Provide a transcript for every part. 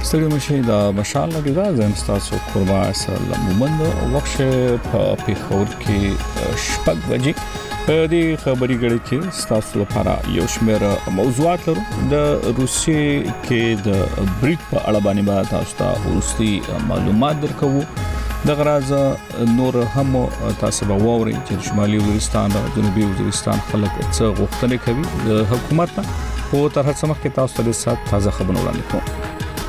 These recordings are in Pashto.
ستړي مشي د مشال لګي دا زم تاسو قربا سره مومند وخت په پیښور کې شپږ بجې په دې خبري غړي کې تاسو لپاره یو شمېر موضوعات لرو د روسي کې د بریټ په اړه باندې تاسو ته ورستي معلومات درکو د غراز نور هم تاسو به ووري چې شمالي وزیرستان او جنوبي وزیرستان خلک څه غوښتنې کوي د حکومت په تر هڅه مخکې تاسو ته سات تازه خبرونه وړاندې کوم.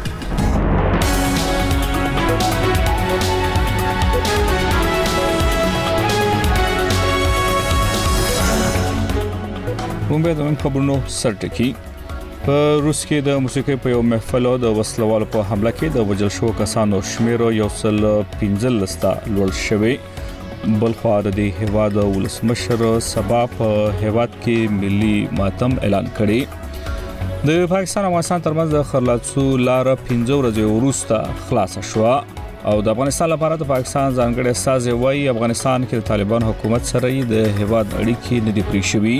موږ د نن خبرونو سرټکی په روس کې د موسیقي په یو محفل او د وسلوالو په حمله کې د وجل شو کسانو شمیر یو سل 15 لستا لوړ شوی بل خو د هیواد ولسمشر سبا په هیواد کې ملي ماتم اعلان کړي د پاکستان او افغانستان ترمنځ د خرلاڅو لار 15 ورځې وروسته خلاص شو او د افغانستان لپاره د پاکستان ځانګړي استازي وايي افغانستان کې د طالبان حکومت سره د هیواد اړیکې نه دي پرې شوي.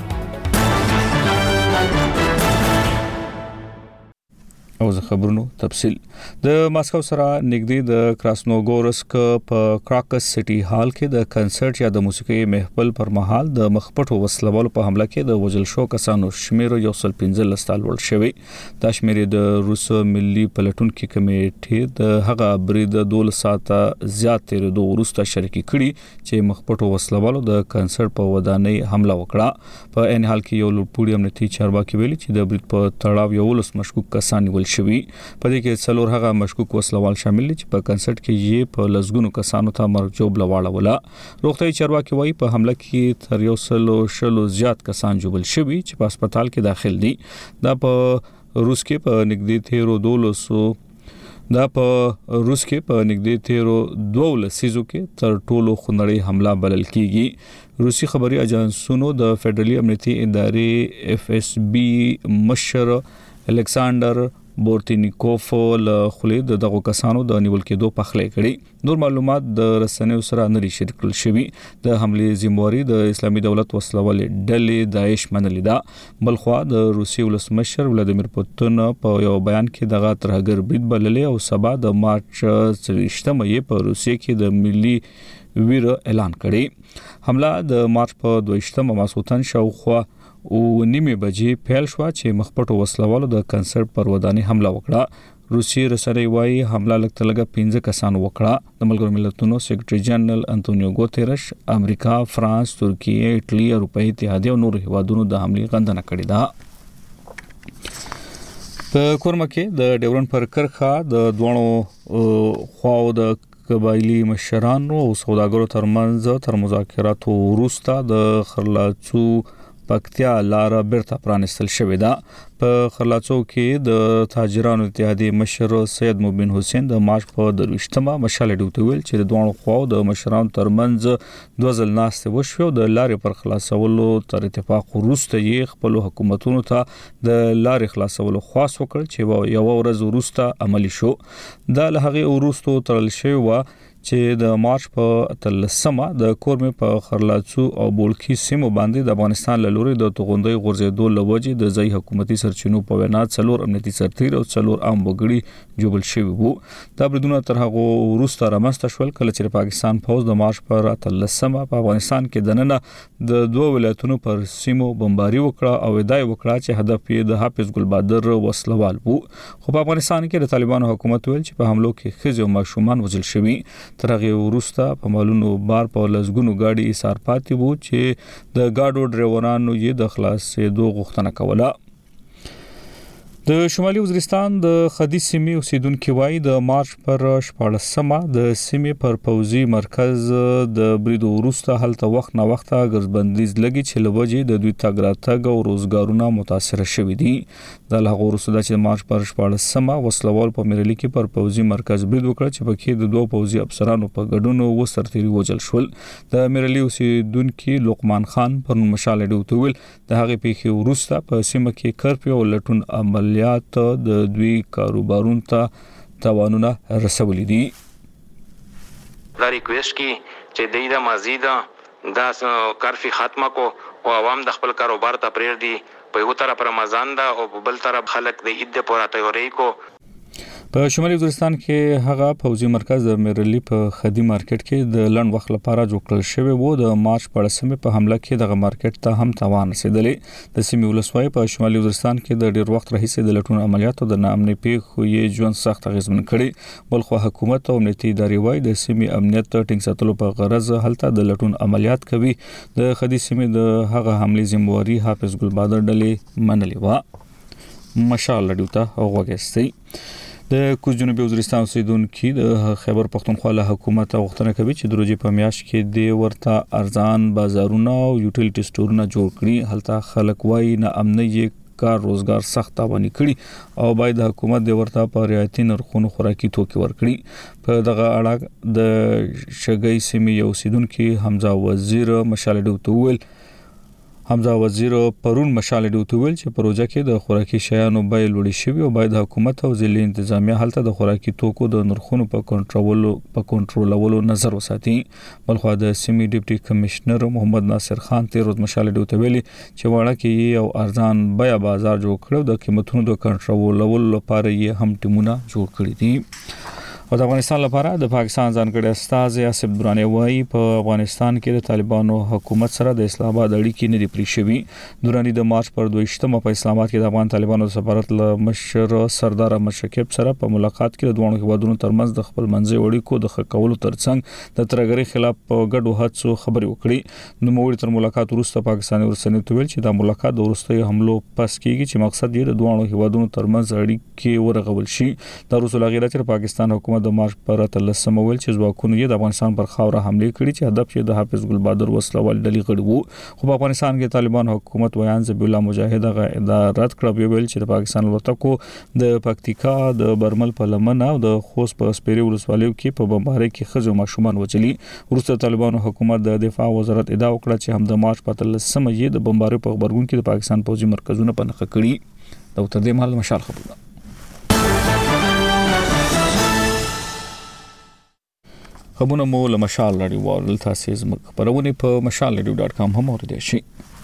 او زه خبرونو تفصیل د ماسکو سره نږدې د کراسنوګورسک په کراکس سټي هال کې د کنسرت یا د موسیقي محفل پر مهال د مخپټو وسلوالو په حمله کې د وجل شو کسانو شمیر یو سل 15 لستا لوړ شوی دا شمیر د روس ملي پلټونکو کمیټې د هغه برید 2 ساعته زیات تیر دوه وروسته شریک کړي چې مخپټو وسلوالو د کنسرت په ودانۍ حمله وکړه په ان حال کې یو لوړپوړي امنیتي چارواکي ویلي چې د برید په تړاو یو لس مشکوک کسان ول شوی په دې کې څلور هغه مشکوک وسلوال شامل دي چې په کنسرت کې یې په لزګونو کسانو ته مرګ جوړ لواړه روغتي چارواکي وایي په حمله کې تر یو سلو زیات کسان جوړل شوی چې په هسپتال کې داخل دي دا په روس کې په نږدې تیرو 12 لسیزو کې تر ټولو خنړی حمله بلل کیږي. روسي خبري اژانسونو د فدرالي امنیتي ادارې FSB مشر الکساندر بورتینیکوف له خلید دغه کسانو د نیول کېدو په خله کړي نور معلومات د رسنیو سره نه شریک کړل شوی د حمله ذمہواری د اسلامي دولت وسلوال ډلې داعش منلې ده بلخوا د روسي ولسمشر ولادیمیر پوتین په یو بیان کې دغه ترهګر برید بللې او سبا د مارچ 23 په روسیې کې د ملي ویر اعلان کړي حمله د مارچ په 22 ماسوتن شاوخوا او نیمه بجې پیل شو چې مخپټو وسلوالو د کنسرت پر ودانۍ حمله وکړه روسي رسنۍ وايي حمله لکه 15 کسان وکړه د ملګرو ملتونو سیکریټري جنرال انټونیو ګوتيرش امریکا فرانس ترکیه ایټالیا اروپאי اتحادیه او نور هیوادونو د حمله غندنه کړې ده. په کورمه کې د ډیورن پر کرخه د دوه خواو د قبایلی مشرانو او سوداګرو ترمنځ تر مذاکراتو وروسته د خرلاڅو پکتیا لار بیرته پرانستل شوې ده په خرلاڅو کې د تاجرانو اتحادیه مشر سید مبین حسین د مارچ په 22مه مشال ډوتویل چې د دوه خواو د مشرانو ترمنځ دوزل ناست وشو د لارې پر خلاصولو تر اتفاق وروسته یې خپل حکومتونو ته د لارې خلاصولو خواست وکړ چې یو ورځ وروسته عملی شو د لهغه وروسته ترل شوی و چې د مارچ په 13مه د کورمه په خرلاڅو او بولخي سیمو باندې د افغانستان له لوري د توغندۍ غورځېدو لوجې د ځای حکومتي سرچینو په وینا څلور امنیتي سرتیر او څلور عام وګړي جوړل شوی وو دا بریدونه تر هغه وروسته رامنځته شول کله چې پاکستان فوج د مارچ په 13مه په افغانستان کې دننه د دوه ولایتونو پر سیمو بمباري وکړه او ادعای وکړه چې هدف یې د حافظ ګل بادر وسلوال وو خو په افغانستان کې د طالبانو حکومت ویل چې په حملو کې خزي او ماشومان وژل شوی تر هغه وروسته په مالونو بار په لزګونو گاډي ایثار پاتې وو چې د گاډو ډرایورانو یې د خلاصېدو غوښتنه کوله. د شمالي وزیرستان د خدي سیمې اوسیدونکو وایي د مارچ پر 14مه د سیمې پر پوزي مرکز د بریدو وروسته هلته وخت نه وخت ګرځبندیز لګي چې لوجې د دوی تاګراتګ او روزګارونه متاثر شوي دي د لغه وروسته چې مارچ پر 14مه وسلوال په میرلی کې پر پوزي مرکز برید وکړ چې پکې د دوه پوزي افسرانو په ګډون وسرتيري وجل شول د میرلی اوسیدونکو لقمان خان پر مشال ډوتویل د هغه پیښې وروسته په سیمه کې کرفیو لټون عمل د دوی کاروبارونو ته تاوانونه رسولي دي. دا ریکویسټ کی چې د مزید د کارفي ختمه کو او عوام د خپل کاروبار ته پرېږدي په یو طرف رمضان دا او په بل طرف خلک د عید پوره تیاری کو په شمالي وزیرستان کې هغه پوځي مرکز د میرلی په خدي مارکیټ کې د لړن وخت لپاره جوړ کړل شوی وو. د مارچ په 18 په حمله کې دغه مارکیټ ته هم تاوان رسیدلې. د سیمې ولسوالۍ په شمالي وزیرستان کې د ډیر وخت راهیسې د لټون عملیاتو د ناامنۍ پیښو یې ژوند سخت اغیزمن کړي. بلخو حکومت او امنیتي ادارې وايي د سیمې امنیت ټینګ ساتلو په غرض هلته د لټون عملیات کوي. د خدي سیمې د هغه حملې ذمہواری حافظ ګل بادر ډلې منلې و. مشال لډیو ته وګورئ. د کوز جنوبي وزیرستان اوسیدونکو د خیبر پختونخوا له حکومت غوښتنه کوي چې د روزي په میاشت کې د ورته ارزان بازارونه او یوټیلیټي سټورونه جوړ کړي. هلته خلک وايي نه امنیت کار روزګار سخت تاواني کړي او باید د حکومت د ورته په رعایتي نرخونو خوراکي توکي ورکړي. په دغه اړه د شګۍ سیمې یو اوسیدونکو حمزه وزیر مشال ډیوته ویل پرون مشال ډیوته ویل چې پروژه کې د خوراکي شیانو بیې لوړې شوې او باید حکومت او ځلې انتظامیه هلته د خوراکي توکو د نرخونو په کنټرولولو نظر وساتي. بلخو د سیمې ډیپټي کمشنر محمد ناصر خان تیر ورځ مشال ډیوته ویل چې وړه کې یو ارزان بیه بازار جوړ کړو د قیمتونو د کنټرولولو لپاره یې هم ټیمونه جوړ کړی دي. او د افغانستان لپاره د پاکستان ځانګړي استاذ آصف درانی وايي په افغانستان کې د طالبانو حکومت سره د اسلام آباد اړیکې نه دي پرې شوي. درانی د مارچ پر 22 په اسلام آباد کې د افغان طالبانو سفارت له مشر سردار احمد شکیب سره په ملاقات کې د دوه هیوادونو ترمنځ د خپل منځي اړیکو د ښه کولو ترڅنګ د ترګری خلاف په ګډو هڅو خبرې وکړي. نو موږ تر ملاقات وروسته پاکستاني ورسنۍ تویل چې د ملاقات د وروستي حملو پس کېږي چې مقصد یې د دوه هیوادونو ترمنځ اړیکې ورغول شي. د رسول الله غیرت پاکستان حکومت د مارچ پر 13 ویل چې ځواکونو یې د افغانستان پر خاوره حمله کړې چې هدف یې د حافظ ګل بادر وسلوال ډلې غړي وو. خو په افغانستان کې طالبان حکومت ویان ذبیح الله مجاهد غ رد کړ. ویل چې د پاکستان ورتکو د پکتیکا د برمل په لمن او د خوست په سپیري ولسوالیو کې په بمبارۍ کې خزو ماشومان وچلی. وروسته طالبان حکومت د دفاع وزارت ادعا وکړه چې هم د مارچ په 13 یې د بمبارۍ په خبرګون کې د پاکستان پوځي مرکزونه په نښه کړي. دا تر دې مهال مشال خبره خبرونه مو له مشال لري ورل تاسو زموږ خبرونه په mashalradio.com هم اوریدئ شئ.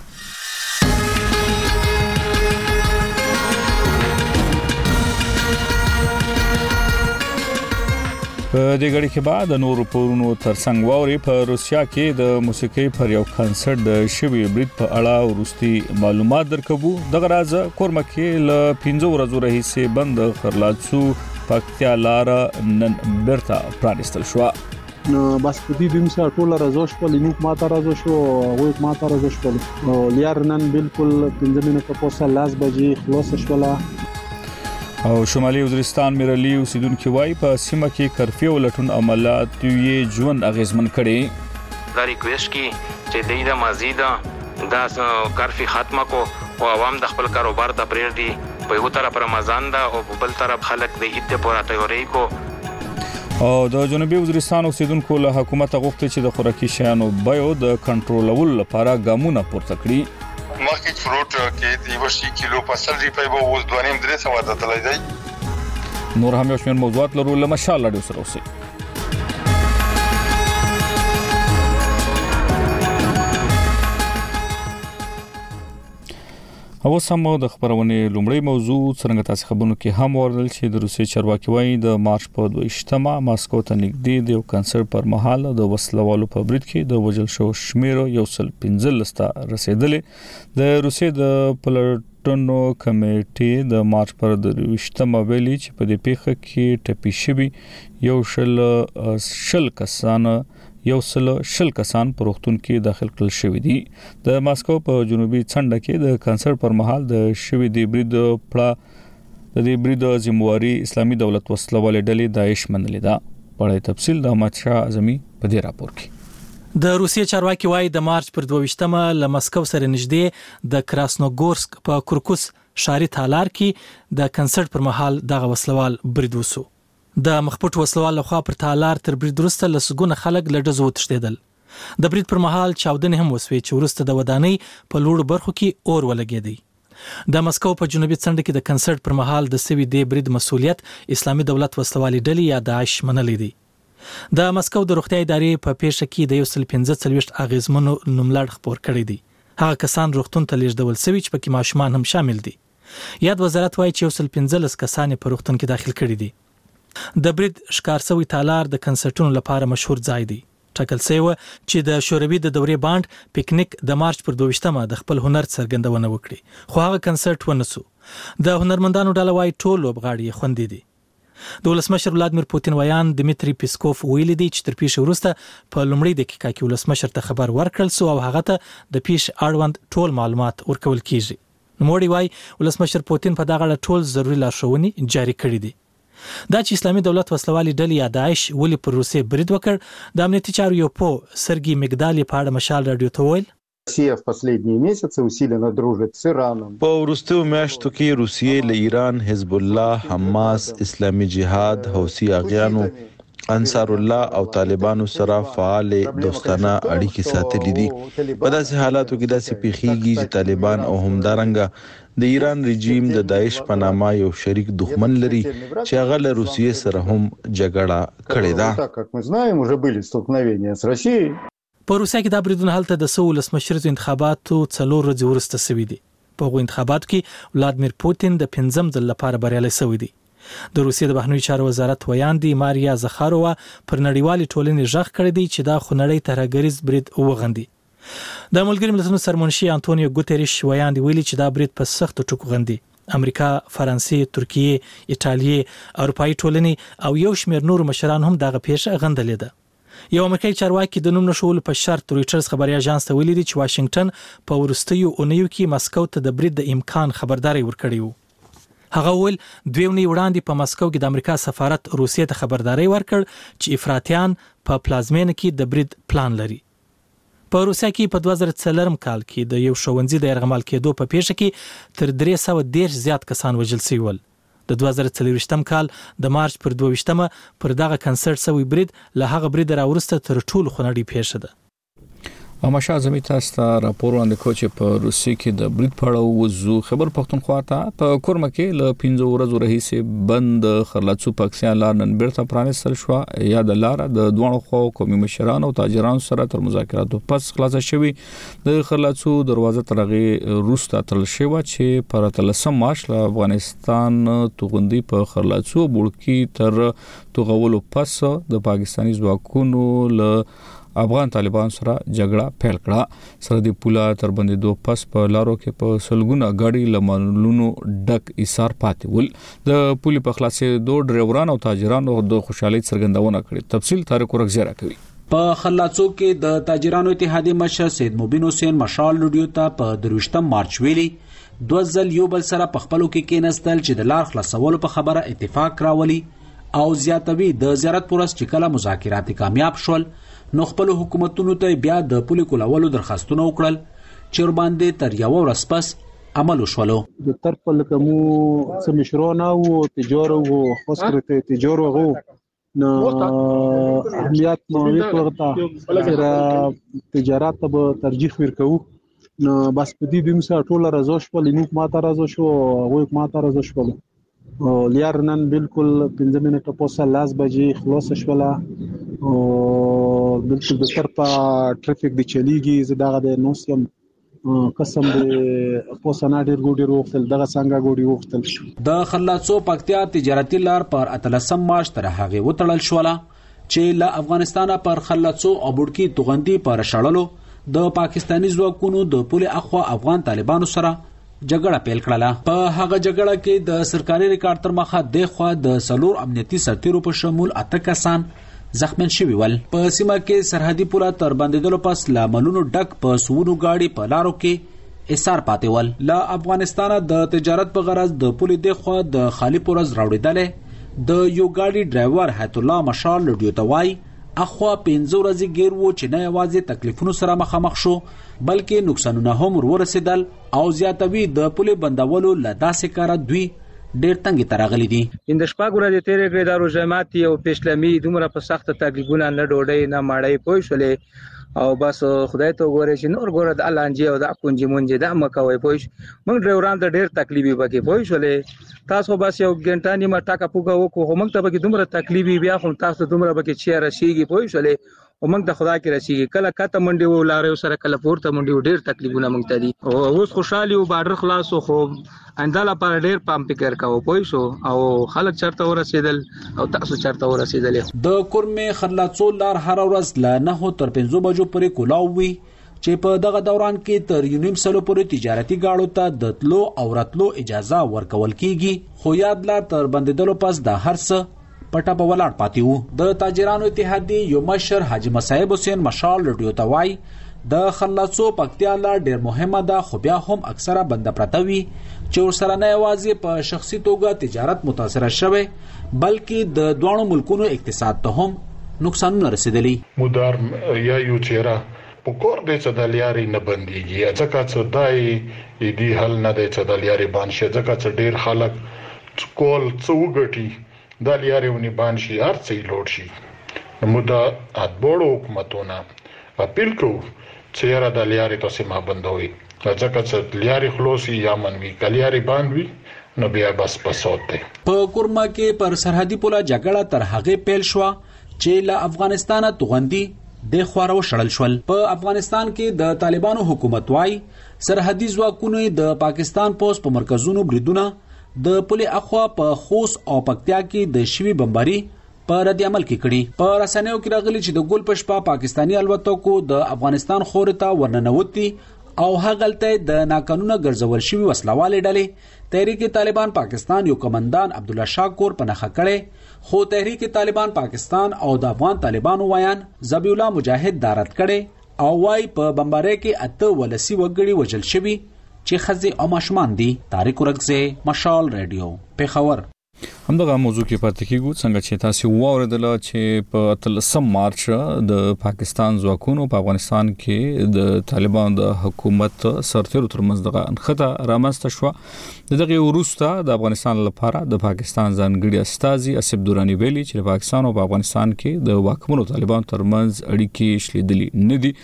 په دې غړي کې بعد نور پورونو ترڅنګ ووري په روسیا کې د موسیقي پر یو کنسرت د شوی برید په اړه ورستي معلومات درکوو. دغه راز کورمکه ل 15 ورځې راهیسې بند خرلاڅو پکتیا لار نن برتا پرانستل شو. نو بس په دې دیم سره ټول راځو شپل موږ ماته راځو شو او ماته راځو شپل نو لار نن بالکل 15 منټه پورسه لاس بجې خلاص شولا. او شمالي وزیرستان میرلی اوسیدونکو وايي په سیمه کې کرفیو لټون عملیات یې ژوند اغیزمن کړي. دا ریکویسټ کی چې د مزید دا کرفی ختمه کو او عوام د خپل کاروبار د پرېر دي. په یو طرف رمضان دا او په بل طرف خلک د عید پورا تیاری کو. او د جنوبي وزیرستان اوسیدونکو له حکومت غوښتي چې د خوراکي شیانو بیو د کنټرولولو لپاره ګامونه پورته کړي. مارکیټ فروټ کې د 1 کیلو په 100 روپۍ به اوس 2.5 ته تللی دی. نور هم یو شمېر موضوعات لرو له مشال راډیو سره اوسئ. او سمو د خبرونه لومړی موضوع څنګه تاسو خبرونه کې هم ورل چې د روسي چارواکي وايي د مارچ په 22 ماسکو ته نږدې د یو کنسرت پر مهال د وسلوالو په برید کې د وژل شو شمیر یو سل 15 ته رسیدلې. د روسي د پلټنو کمیټې د مارچ پر 22 ویلي چې په دې پیښه کې ټپي شوي یو شل کسان په روغتون کې داخل کړل شوی دي. د ماسکو په جنوبي څنډه کې د کنسرت پر مهال د شوی دی برید ذمہواری اسلامي دولت وسلوال ډلې داعش منلې ده. په تفصیل د احمد شاه اعظمي په دې راپور کې. د روسیې چارواکي وايي د مارچ پر 22 له مسکو سره نږدې د کراسنوګورسک په کورکوس ښاري تالار کې د کنسرت پر مهال دغه وسلوال برید وسو. د مخپټ وسلوال لخوا پر تالار تر برید وروسته لسګونه خلک له ډزو وتښتیدل. د برید پر مهال چاودنې هم وسوي چې وروسته د ودانۍ په لوړو برخو کې اور ولګېدی. د مسکو په جنوبي څنډه کې د کنسرت پر مهال د سوي دی برید مسؤلیت اسلامي دولت وسلوالي ډلې یا داعش منلې دي. د مسکو د روغتیا ادارې په پیښه کې د 145 اغیزمنو نوملړ خبر کړی دی. هغه کسان روغتون ته لیږدول شوي چې پکې ماشومان هم شامل دي. یاد وزارت وايي چې 115 کسان په روغتون کې داخل کړي دي. د برید ښکارسوي تالار د کنسرټونو لپاره مشهور ځای دی. ټاکل شوی و چې د شوروي د دورې بانډ پکنیک د مارچ پر 22مه د خپل هنر څرګندونه وکړي، خو هغه کنسرټ ونسو. د هنرمندانو ډله وايي ټول لوبغاړي خوندي دي. د ولسمشر ولادمیر پوتین ویان دمیتری پیسکوف ویلي دی چې تر پیښې وروسته په لومړۍ دقیقه کې ولسمشر ته خبر ورکړل سو او هغه ته د پیښې اړوند ټول معلومات ورکول کیږي. نوموړي وايي ولسمشر پوتین په دغه اړه ټول ضروري لارښوونې جاري کړې دي. دا چې اسلامي دولت وسلوالي ډلې یا داعش ولې پر روسیې برید وکړ، د امنیتي چارو یو په سرګي مګدالي په اړه مشال رادیو ته ویل Россия в последние месяцы усиленно дружит с Ираном. په وروستیو میاشتو کې روسیې له ایران، حزب الله، حماس، اسلامي جهاد، حوثي اغیانو، انصار الله او طالبانو سره فعال دوستانه اړیکې ساتلې دي. په داسې حالاتو کې داسې پیښیږي چې طالبان او همدارنګه د ایران رژیم د داعش په نامه یو شریک دښمن لري چې هغه له روسیې سره هم جګړه کړې ده. Так как мы знаем, уже были столкновения с Россией. په روسیا کې د بریدونو هلته د سو ولسمشریزو انتخاباتو 4 ورځې وروسته شوي دي. په هغو انتخاباتو کې ولادمیر پوتین د 5م ځل لپاره بریالی شوی دی. د روسیې د بهرنیو چارو وزارت ویاندې ماریا زخارووا پر نړیوالې ټولنې غږ کړی دی چې دا خونړی ترهګریز برید وغندي. د ملګري ملتونو سرمنشي انټونیو ګوتریش ویاندې ویلي چې دا برید په سختو ټکو غندي. امریکا، فرانسې، ترکیه، ایټالیا، اروپایي ټولنې او یو شمېر نور مشران هم دغه پیښه غندلې ده. یو امریکایي چارواکي د نوم نشول په شرط رويټرز خبري اژانس ته ویلي چې واشنگټن په ورستیو اونیو کې مسکو ته د برید د امکان خبرداري ورکړی وو. هغه ول دوی ونی وړاندې په مسکو کې د امریکا سفارت روسیې ته خبرداري ورکړ چې افراطیان په پلازمینه کې د برید پلان لري. په روسیا کې په 2004 کال کې د یو ښوونځي د یرغمال کېدو په پیښه کې تر 310 زیات کسان وژل شوي ول. د 2023 کال د مارچ پر 22مه پر دغه کنسرټ سوي برید له هغه برید راورسته تر ټولو خونړی پیښه ده. اماشا زمي تاسو ته راپور وړاندې کوم چې په روسي کې د برید په اړه وزو خبر پښتونخوا ته په کورمه کې له 15 ورځو راهیسې بند خرلڅو پاکستان لار نن بیرته پرانیستل شو. یا د لار د دوه خو قومي مشرانو او تاجرانو سره تر مذاکراتو پس خلاص شوی. د خرلڅو دروازه ترغه روسته تل شوی چې پر 13 مارچ له افغانستان توغندي په خرلڅو بوړکی تر توغولو پس د پاکستاني ځواکونو له افغان طالبان سره جګړه پیل کړه. سره د پولا تر بندیدو پس په لارو کې په سلګونه غاډي لمنلونو ډک ایثار پاتې ول. د پولي په خلاصې دوه ډرایورانو او تاجرانو د خوشحالي څرګندونه کړې. تفصیل طارق ورغزیرا کوي. په خلاصو کې د تاجرانو اتحادیې مشر سید مبین حسین مشال لډیو ته په 23 مارچ ویلي دوه ځل یو بل سره په خپلو کې کېنستل چې د لار خلاصولو په خبره اتفاق راولي او زیاتوي. د زیارت پورس چې کله مذاکرات کامیاب شول نو خپل حکومتونو ته بیا د پولي کولولو درخواستونه وکړل چې ور باندې تر یو ورځ پس عمل وشولو. د طرف لکه مو سمشرونه او تجارو او خاصه تجارو او نو اهمیت مو وکړه چې تجارت ته ترجیح ورکو. نو بس په دې دمسه ټول راځو شو لینک ماته راځو شو او ماته راځو شو. لیار نن بالکل 15 منټه پوسه لاس بجې خلاص شوله او بالکل د طرفه ټریفیک دی چلیږي. زداغه د نوسم قسم د پوسه نادر ګوډي وختل دغه څنګه ګوډي وختل. د خلاصو پکتیا تجارتي لار پر 13 مارچ تر هغه وتړل شوله چې له افغانستانه پر خلاصو او بوډکی توغندي پر شړلو د پاکستاني ځواکونو د پولي اخوا افغان طالبانو سره جګړه پیل کړله. په هغه جګړه کې د سرکاري ریکارډ تر مخه د خوا د سلور امنیتي سرتیرو په شمول 8 کسان زخمین شوي ول. په سیمه کې سرحدي پوله تر باندېدلو پس لا ملونو ډک په سونو گاډي په لارو کې ایثار پاتې ول. له افغانستانه د تجارت په غرض د پولي د خوا د خالی پورز راوړېدل د یو گاډي ډرایور حیات الله مشال لډیو ته وای اخوا 15 ورځې غیر وو چې نه یوازې تکلیفونو سره مخامخ شو بلکې نقصانونه هم ورسېدل او زیاتوي. د پولي بندولو له داسې کاره دوی ډېر تنګ ترغلي دي. د شپږ ورځې تیرې کړې د روزمات او پښلمي دومره په سخت تکلیفونه نه ډوډۍ نه ماړی پوي شولې او بس خدای ته وګورئ چې نور ګوره د الانجی او د اکونجی مونږ د مکوي پوي موږ ډرایوران ته ډېر تکلیفي پکې پوي شولې. تاسو بس یو ګنټه نیمه ټاکه پوګه وکړو موږ ته به دومره تکلیفي بیا خو تاسو دومره به چې راشيږي پوي شولې او موږ د خدا کې رسیږي کله کته منډي و لارې سره کله پورته منډي و ډیر تکلیفونه موږ ته دي او اوس خوشحالي او بارډر خلاص خو انداله پر ډیر پام فکر کاوه پوي شو او خلک چرته ورسېدل او تاسو چرته ورسېدل د کورمې خرلاڅو لار هر ورځ ل 9 تر 5 بجو پورې کولاو وي چې په دغه دوران کې تر 1.5 سالو پورې تجارتي گاډو ته د تلو او راتلو اجازه ورکول کیږي خو یاد لار تر بندیدلو پس د هر څه پټه په ولاړ پاتې وو د تاجرانو اتحادیې یو مشر حاجی مصعب حسین مشال رادیو ته وایي د خلاصو پکتیا لار ډیر مهمه ده خو بیا هم اکثره بند پرته وي چې ورسره نه یوازې په شخصي توګه تجارت متاثره شوه بلکې د دوه ملکونو اقتصاد ته هم نقصانونه رسیدلی مدار یا یو چیرې په کور د چدلیاري نه بنديږي ځکه چې دای دی حل نه د چدلیاري باندې ځکه چې ډیر خلک کول څوګټي د لیاريونی باندې هر څه لوړ شي نو دا اتبوړو حکومتونه اپیل کوي چې را د لیاري تاسو ما بندوي ځکه چې لیاري خلاصي یا منوي کلیاري باندې نو بیا بس پسوته په کورما کې پر سرحدي پوله جګړه تر هغه پیل شو چې له افغانستانه توغندي د خوارو شړل شول په افغانستان کې د طالبانو حکومت وايي سرحدي ځواکونو د پاکستان پوس په مرکزونو بریدونه د پولي اخوا په خوست او پکتیا کې د شوی بمباري په رد عمل کې کړي په رسنیو کې راغلي چې د ګل پشپا پاکستانی الوتکو د افغانستان خورته ورننوتي او هغلته د ناقانونه ګرځول شوی وسلواله ډلې تحریک طالبان پاکستان یو کمانډان عبد الله شاکور په نخښه کړي خو تحریک طالبان پاکستان او د افغان طالبانو وایان ذبیح الله مجاهد دارت کړي او وايي په بمبارۍ کې اته ولسی وګړي وجل شوی چې خزي او ماشومان دي طارق ورغزه مشال رادیو پیښور همدغه موضوع کې پاتې کیږو څنګه چې تاسو واوریدل چې په 13 مارچ د پاکستان ځواکونو په افغانستان کې د طالبان د حکومت سرتیرو ترمنځ دغه انخته رامنځته شو دغه وروسته د افغانستان لپاره د پاکستان ځانګړي استازي اسف دورانی ویلي چې پاکستان او افغانستان کې د واکمنو طالبان ترمنځ اړیکې شلیدلي نه دي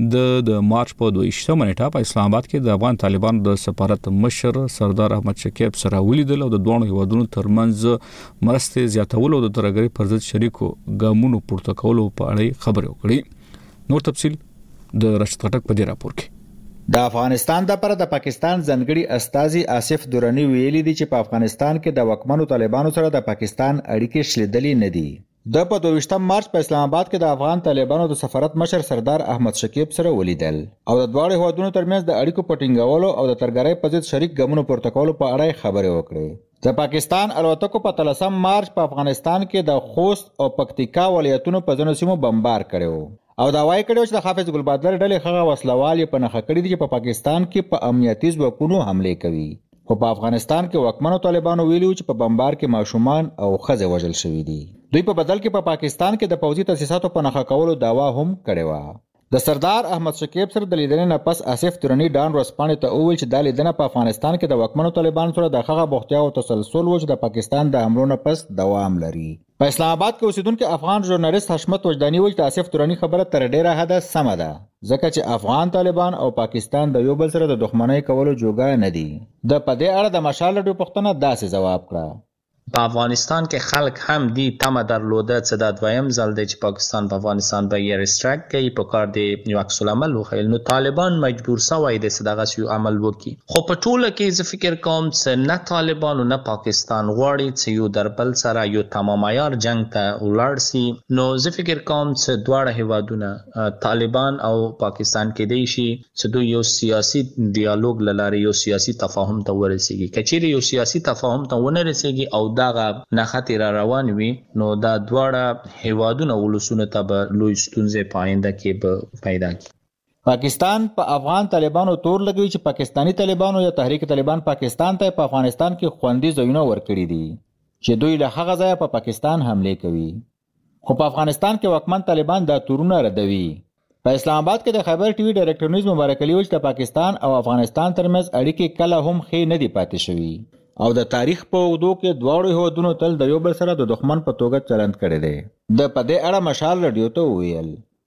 د مارچ په 22 نیټه په اسلام آباد کې د افغان طالبان د سفارت مشر سردار احمد شکیب سره ولیدل او د دوه هیوادونو ترمنځ مرستې زیاتولو د ترګری پر ضد شریکو ګامونو پورته کولو په اړه خبرې وکړي نور تفصيل د رشد غټک په دې راپور کې د افغانستان د پر د پاکستان ځانګړي استازي آصف دورانی ویلي دي چې په افغانستان کې د واکمنو طالبانو سره د پاکستان اړیکې شلیدلې نه دي د په 22 مارچ په اسلام آباد کې د افغان طالبانو د سفارت مشر سردار احمد شکیب سره ولیدل او د دوه هیوادونو ترمنځ د اړیکو پټینګولو او د ترګری په ضد شریک ګامونو پورته کولو په اړه خبرې وکړي د پاکستان الوتکو په 13 مارچ په افغانستان کې د خوست او پکتیکا ولایتونو په ځینو سیمو بمبار کړو او دا وایي کړو چې د حافظ ګل بادر ډلې هغه وسلوال په نخښه کړی دي چې په پاکستان کې په امنیتي ځواکونو حمله کوي خو په افغانستان کې واکمنو طالبانو ویلي چې په بمبار کې ماشومان او ښځې وژل شوي دي دوی په بدل کې په پاکستان کې د پوځي تاسیساتو په نخښه کولو دعوا هم کړې و د سردار احمد شکیب سره د لیدنې نه پس آصف دورانی ډان ورسپانې ته وویل چې د لیدنه په افغانستان کې د واکمنو طالبانو سره د هغه بوختیا او تسلسل و چې د پاکستان د حملو نه پس دوام لري په اسلام آباد کې اوسیدونکو افغان ژورنالیست حشمت وجدانی وایي چې آصف دورانی خبره تر ډیره حد سمه ده ځکه چې افغان طالبان او پاکستان د یو بل سره د دښمنۍ کولو جوګه نه دي د په دې اړه د مشال رادیو پښتنه داسې جواب کړه په افغانستان کې خلک هم دی تمه درلوده چې د دویم ځل دی چې پاکستان په افغانستان به یې ریسټریکټ کوي په کار دی یو عکس العمل وخیل نو طالبان مجبور سوی دی چې دغه یو عمل وکړي خو په ټوله کې زه فکر کوم چې نه طالبان او نه پاکستان غواړي چې یو در بل سره یو تمام عیار جنگ ته ولاړ شي نو زه فکر کوم چې دواړه هیوادونه طالبان او پاکستان کې دی شي چې دوی یو سیاسي ډیالوګ لاره یو سیاسي تفاهم ته ورسیږي کچېرې یو سیاسي تفاهم ته ونه رسیږي او دغه نه خطر روان وي نو دا دواړه هیوادونه ولسونه ته به لوی ستونزې پاینده کې به پیدا کی پاکستان په افغان طالبانو تور لګوي چې پاکستانی طالبانو یا تحریک طالبان پاکستان ته په افغانستان کې خوندي ځایونه ورکړي دي چې دوی له هغه ځایه په پاکستان حمله کوي خو په افغانستان کې واکمن طالبان دا تورونه ردوي په اسلام آباد کې د خبر ټي وي ډایرکټر نیوز مبارک علي وایي چې پاکستان او افغانستان ترمنځ اړیکې کله هم ښې نه دي پاتې شوي او د تاریخ په اوږدو کې دواړو هیوادونو تل د یو بل سره د دښمن په توګه چلند کړی دی د په دې اړه مشال رادیو ته وویل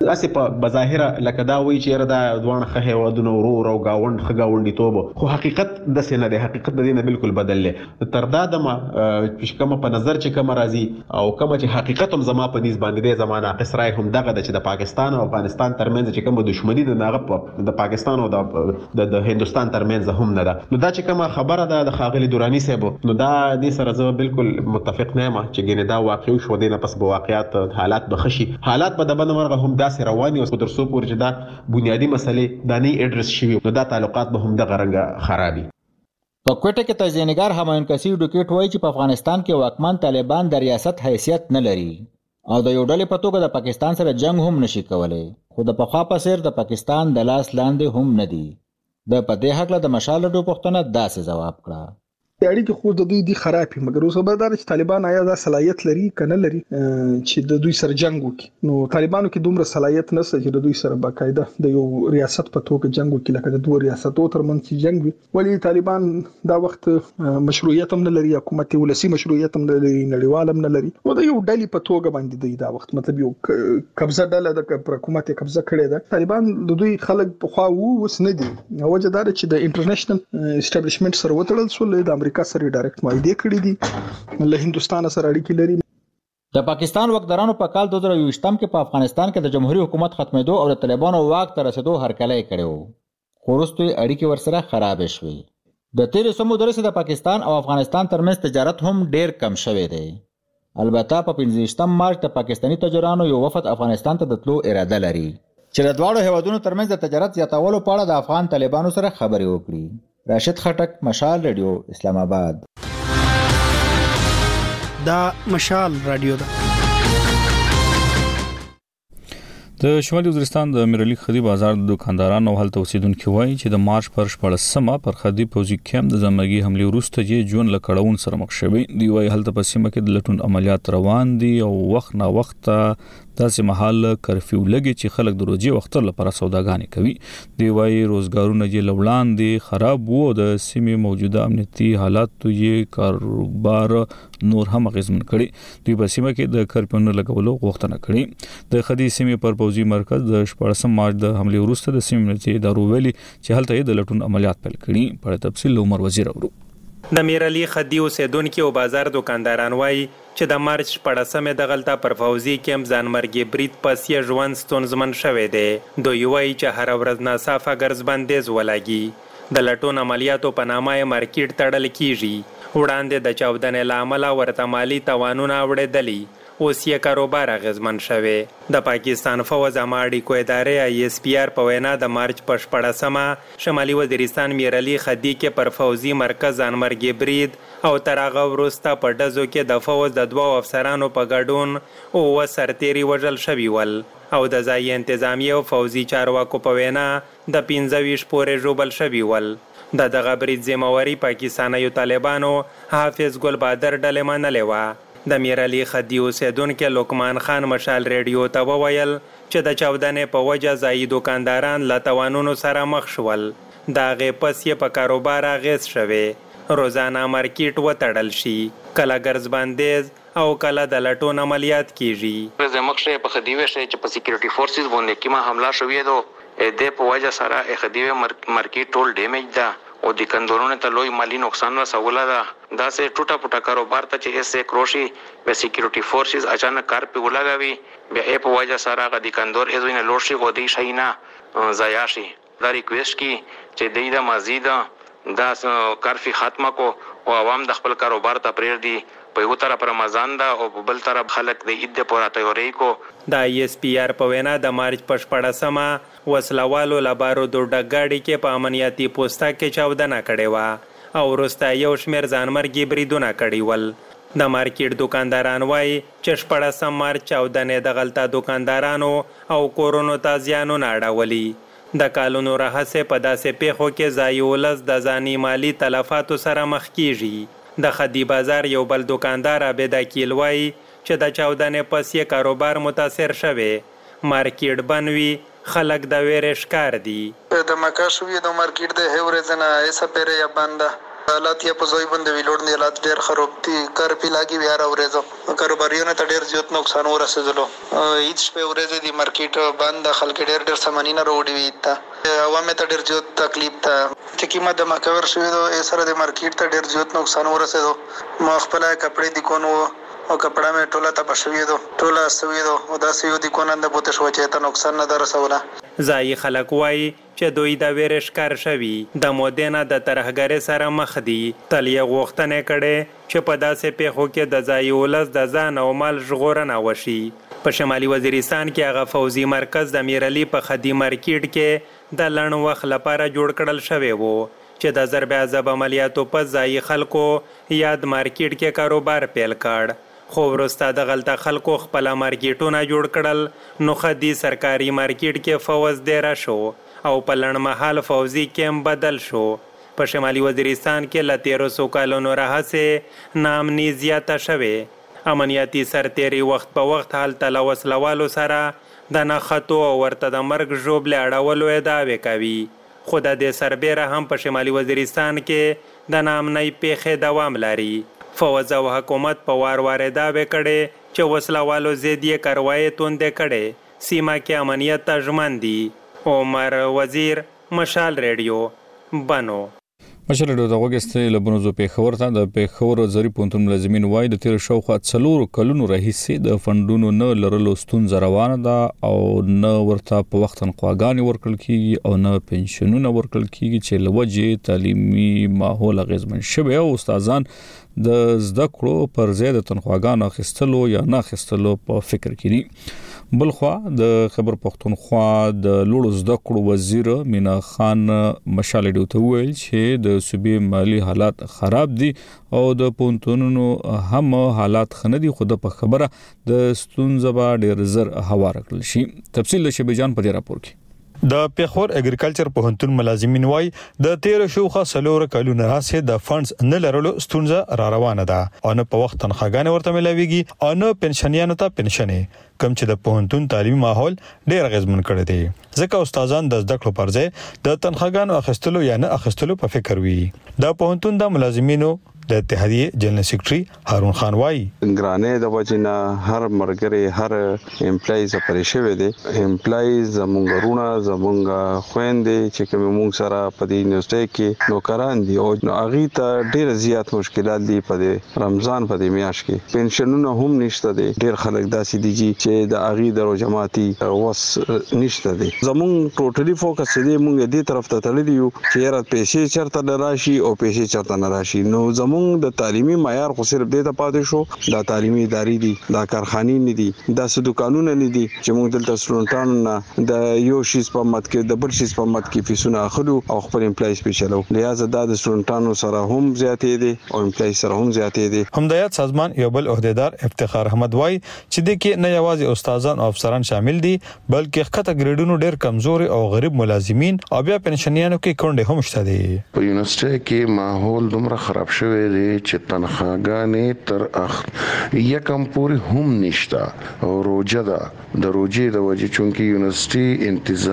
اسی په بظاهر لکه دا وایي چې دا دوه ښه هیوادونه ورور او گاوند ښه گاونډیتوب خو حقیقت داسې نه دی. حقیقت د دې نه بالکل بدل دی. تر دا دمه چې کومه په نظر چې کومه راځي او کومه چې حقیقت هم زما په نسبت باندې دی زما ناقص رای هم دغه د چې د پاکستان او افغانستان ترمنځ چې کومه دښمنی ده هغه د پاکستان او د هندستان ترمنځ هم نه ده. نو دا چې کومه خبره ده د ښاغلي دراني صاحب نو دا دې سره زه بالکل متفق نه یم چې ګینه دا واقع شو دی نه پس به واقعیت حالات بخشي. حالات په دبن مرغه هم داسې رواني او تر څو پورې چې دا بنیادی مسلې دا نه اډرس شوي نو دا تعلقات به هم دغه رنګه خرابي. په کوټه کې تجزیه‌نګار همایون کثیر ډوکیټ وایي چې په افغانستان کې واکمن طالبان د ریاست حیثیت نه لري او د یو ډلې په توګه د پاکستان سره جنگ هم نشي کولای. خو د پخوا په څیر د پاکستان د لاس لاندې هم نه دي. د په دې حق له د مشال ډو پښتنه داسې جواب کړه. اړیکې خو د دوی دی خرابې مګر اوس به دا چې طالبان آیا دا صلاحیت لري کنه لري چې د دوی سره جنگ وکړي. نو طالبانو کې دومره صلاحیت نشته چې د دوی سره باقاعده د یو ریاست په توګه جنگ وکړي لکه د دوه ریاستو ترمنځ چې جنگ وي. ولی طالبان دا وخت مشروعیت هم نه لري، حکومت ولسی مشروعیت هم نه لري، نړیوال هم نه لري. نو د یو ډلې په توګه باندې دی دا وخت مطلب یو قبضه ډله د حکومت قبضه کړې ده. طالبان د دوی خلک په خوا ووس نه دي. وجه دا چې د انټرنیشنل اسټابلیشمنت سره وتړل شو، د امریکا سره ډایرکټ معاهده کړې دي، له هندستان سره اړیکې لري. د پاکستان وکدارانو په کال 2020 کې په افغانستان کې د جمهوریت حکومت ختمېدو او د طالبانو واک ته رسیدو هرکلی کړو، خو وروسته اړیکې ورسره خراب شوې. د تیرې سمو درسه د پاکستان او افغانستان ترمنځ تجارت هم ډیر کم شوی دی. البته په 15 مارچ د پاکستانی تاجرانو یو وفد افغانستان ته د تلو اراده لري چې د دواړو هیوادونو ترمنځ د تجارت زیاتولو په اړه د افغان طالبانو سره خبرې وکړي. راشد خټک، مشال رادیو، اسلام آباد. دا مشال رادیو ده. د شمالي وزیرستان د امیرعلی خدی بازار د دکاندارانو هلته اوسیدونکو وایي چې د مارچ پر 14مه پر خدی پوزي کیمپ د زمګي حمله وروسته یې جون لکړون سره مخ شوی دی. وایي هلته په سیمه کې د لټون عملیات روان دي او وخت نه وخت داسې محل کرفیو لګي چې خلک د روزي وخت لپاره سوداګانې کوي. دی وایي روزګارونه یې لوړان دي خراب وو، د سیمې موجوده امنیتي حالات یې کاروبار نور هم غزمن کړي. دوی په سیمه کې د کرفیو نه لګولو غوښتنه کړې. د خدي سیمې پر پوزي مرکز د 14 مارچ د حمله وروسته د سیمې امنیتي ادارو ویلي چې هلته یې د لټون عملیات پیل کړي. په تفصیل عمر وزیر اورو. د امیرعلی خدی اوسیدونکو او بازار دکانداران وایي چې د مارچ 14مه د غلطه پر فوزي کیمپ ځانمرګي برید پس یې ژوند ستونزمن شوه دی. دوی وایي چې هر ورځ ناصافه ګرځ بندیز ولګي. د لټون عملیاتو په نامه مارکیټ تړل کیږي. وړاندې د چاودنې لامل ورته مالی توانونه وړېدلی، اوس یې کاروبار اغیزمن شوی. د پاکستان فوج اماړیکو ادارې ISPR په وینا د مارچ په 14مه شمالي وزیرستان امیرعلی خدی کې پر فوزي مرکز ځانمرګي برید او تر هغه وروسته په ډزو کې د فوج د دوه افسرانو په ګډون او سرتيري وژل شوي ول او د ځای انتظامیه او فوزي چارواکو په وینا د 15 پورې ژوبل شوي ول. د دغه برید ذمہواری پاکستاني طالبانو حافظ ګل بادر ډلې منلې و. د امیرعلی خدی اوسیدونکو لقمان خان مشال ریډیو ته وویل چې د چاودنې په وجه ځای دکانداران له توانونو سره مخ شول. دا غي پس یې په کاروبار اغیز شوه. روزانه مارکیټ وتړل شي، کله ګرځ بندیز او کله د لټون عملیات کیږي. زمخشه په خدیوي شي چې په سکیورټي فورسز باندې کیما حمله شوې ده د په وجه سره خدیوي مارکیټ ټول ډیمیج ده او د کندورونو ته لوی مالی نقصان رسوله ده. دا سه ټوټه پټه کاروبار ته چې ایسه کروشي به سکیورټي فورسز اچانک کار په ولګوي به په وجه سره غ د کندور ازوینه لوشي او د شینا زیاشي. دا ریکوست کی چې د دې مزید دا کارفي ختمه کو او عوام د خپل کاروبار ته پرېر دي. په یو طرف رمضان دا او په بل طرف خلک د عید په تیاری کو. د ISPR په وینا د مارچ په 14مه وسلوالو لبارو د ډګاډي کې په امنیتي پوسټه کې چاودنه کړې و او وروسته یو شمېر ځانمرګي بریدونه کړي ول. د مارکیټ دکانداران وایي چې 14 مارچ چاودنې د غلطه دکاندارانو او کورونو ته زیانونه اړولي. د کالونو راهسه په داسې پیښو کې ځای ولس د ځاني مالی تلفاتو سره مخ کیږي. د خدی بازار یو بل دکاندار عبد کیل وایي چې د چاودنې پس یې کاروبار متاثر شوه. مارکیټ بنوي، خلک د ویرې ښکار دي. د مکاشوی د مارکیټ د هورزنه ایسه پیره یا بنده حالات یې په ځای باندې ویلوړ نه حالات ډېر خراب دي کار په لاګي بیا راورېزو کاروباریانو ته ډېر زیات نقصان ورسېدلو هیڅ په ورځې دی مارکیټ بند خلک ډېر سامانونه راوړي وي ته عوامو ته ډېر زیات تکلیف ته چې قیمت د مکور شوی دو سره د مارکیټ ته ډېر زیات نقصان ورسېدو ما خپل کپڑے د کونو او کپڑا مې ټوله ته شوی دو ټوله سوی دو او دا سیو د کونن د بوت شو چې ته نقصان نه درسوله ځای خلک وایي چې دوی د ویرش کار شوی د مودینه د ترهګری سره مخ دي تل یې غوښتنه کړي چې په داسې پیښو کې د ځای ولس د ځان او مال ژغورنه وشي په شمالي وزیرستان کې هغه فوزي مرکز د میرعلی په خدي مارکیټ کې د لړن وخت لپاره جوړ کړل شوی وو چې د ضرب عذاب عملیاتو په ځای خلکو یاد مارکیټ کې کاروبار پیل کړ خو وروسته د غلطه خلکو خپل مارکیټونه جوړ کړل نو خدي سرکاري مارکیټ کې فوز ډیر شو او په لړمحال فوزي کېمپ بدل شو په شمالي وزیرستان کې ل 1300 کالونو راهسه نامني زیاته شوه امنیتي سرتېري وخت په وخت حالت له وسلوالو سره د نښتو او ورته د مرګ ژوبلې اړولو ادعاوې کوي خو د دې سربیره هم په شمالي وزیرستان کې د نامنۍ پیښې دوام لري فوز او حکومت په وار دعوې کړي چې وسلوالو زیدیه کاروایي توندې کړي سیمه کې امنیت ته ژمن دي عمر وزیر مشال ریډیو بنو مشال ریډیو د وګستې لبنوزو پیښور ته د پیښور زری پونتون ملازمین وای د تیر شاوخوا 4 کلونو راهیسې د فندونو نه لرلو ستونزه روانه ده او نه ورته په وخت انقواګانې ورکړل کیږي او نه پنشنونه ورکړل کیږي چې لوجه تعلیمي ماحول غیزمن شوی او استادان د زده کړو پر ځای د تنخواګانو اخیستلو یا نه اخیستلو په فکر کې دي بلخوا د خبر پښتونخوا د لوړو زده کړو وزیر مینا خان مشال ډیو ته ویل چې د صوبې مالی حالات خراب دي او د پونتونونو هم حالات خندي خو د خبره د ستونزه با ډیر زر هوار کړل شي تفصیل له شبيجان په دې راپور کې د پیښور اګریکلچر پوهنتون ملازمین وای د 13 شوخه سلور کلونه راځي د فندز نه لرلو ستونزه را روانه ده او نه په وخت تنخواګانې ورته ملاويږي او نه پنشنیانو ته پنشنې کم چې د پوهنتون تعلیمي ماحول ډیر غیزمن کړی دی ځکه استادان د زده کړو پر ځای د تنخواګانو اخیستلو یا نه اخیستلو په فکر وي د پوهنتون د ملازمینو د اتحادیه جنرال سیکریټری هارون خان وای ګرانې د وجینا هر مرګري هر امپلایز پرېښوي دي امپلایز زمونږ زمونږ خويندې چې کوم موږ سره په دې یونیورسيټي کې نوکران دي او اغه ته ډېر زیات مشکلات دي په رمضان په دې میاشت کې پنشنونه هم نشته دي ډېر خلک داسې دي چې د اغه درو جماعتي وس نشته دي زمونږ ټوټلی فوکس دې موږ دې طرف ته تللی یو چې را پیسې چرته راشي او پیسې چرته نه راشي نو زمونږ د تعلیمي معیار خو صرف دې ته پاتې شو د تعلیمي ادارې دي د کارخانې نه دي د سدوکانونه نه دي چې موږ دلته سټوډنټانو نه د یو شیز په مت کې د بل شیز په مت کې فیسونه اخلو او خپل امپلایز په چلو لہذا د سټوډنټانو سره هم زیاتې دي او امپلایز سره هم زیاتې دي همدایت سازمان یو بل عہدیدار افتخار احمد وای چې د کې نه یوازې استادان او افسران شامل دي بلکې خطه ګریډونو ډېر کمزوري او غریب ملازمین او بیا پنشنیانو کې کونډه هم شته دي په یونیورسيټي کې ماحول دومره خراب شوی دی چې تنخواګانې تر یکم پوری هم نشتا او روجه ده د روجې د وجې چونکی یونیورسيټي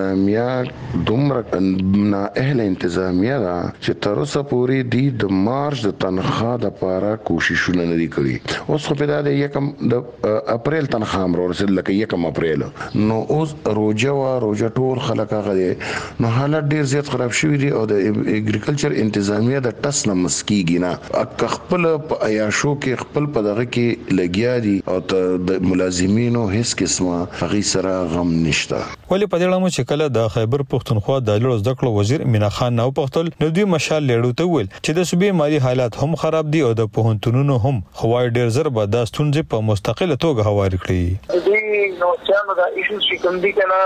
انتظامیه دومره نا اهل انتظامیه ده چې تر اوسه پوری د مارچ د تنخوا د لپاره کوششونه نه دي کړی اوس خو په د یکم د اپریل تنخوا مرورسل لکه یکم اپریل نو اوس روجه ټول خلک هغه نو حالت ډیر زیات خراب شوی دی او د اګریکلچر انتظامیه د ټس نه مسکیږي نه خپل په عیاشو کې خپل په دغه کې لګیا دي او د ملازمینو هیڅ قسمه هغه سره غم نشته ولی په دې اړه چې کله د خیبر پښتونخوا د لوړ زده کړو وزیر مینا خان نو پختل نو دوی مشال لیړو ته ویل چې د صوبې مالی حالات هم خراب دي او د پوهنتونونو هم خوای ډیر زر به د ستونزې په مستقله توګه هواري کړی دوی نو چې دا ایشوز چې کوم دي کنه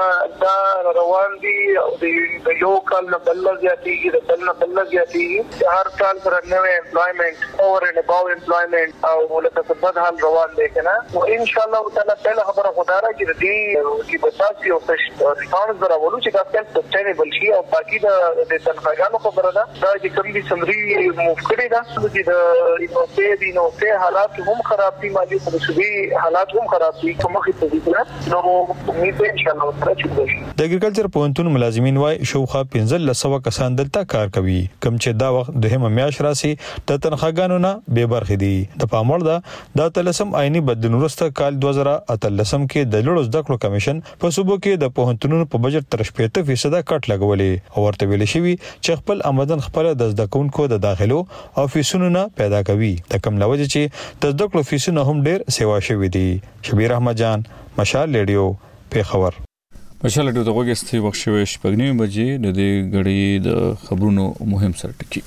دا روان دي او د یو کال نه بل زیاتېږي د بل نه بل زیاتېږي هر کال سره نوې امپلایمنت اور ان اباو امپلایمنت او لکه څه بد حال روان دي کنه او ان شاء الله تعالی بل خبره خدای چې دې چې بساسي او ریفاینز راولو چې دا سیلف سستینبل شي او باقي د تنخواګانو خبره ده دا چې کوم دي سمري موف کړی دا چې د نو حالات هم خراب دي مالي صوبي حالات هم خراب دي کومه خطه نو امید ده ان شاء الله سره چې د اګریکلچر پوهنتون ملازمین وايي شوخه 1500 کسان دلته کار کوي کوم چې دا وخت دوهمه میاشت راسي د تنخواګانو نه به برخې دي د پاموړ دا تلسم آئینی بدلون وروسته کال 2013 کې د لوړ زده کړو کمیشن په صوبو کې د پوهنتونونو په بجټ تر 80% کټ لګولې او ورته ویل شوی چې خپل آمدن خپل د زده کوونکو د داخلو او فیسونو نه پیدا کوي د کم لوجه چې د زده کړو فیسونه هم ډیر سیوا شوی دي. شبیر احمد جان، مشال ریډیو، پیښور. مشال ریډیو د وګستې وخت شوي شپږ بجې د دې غړي د خبرونو مهم سرټکی.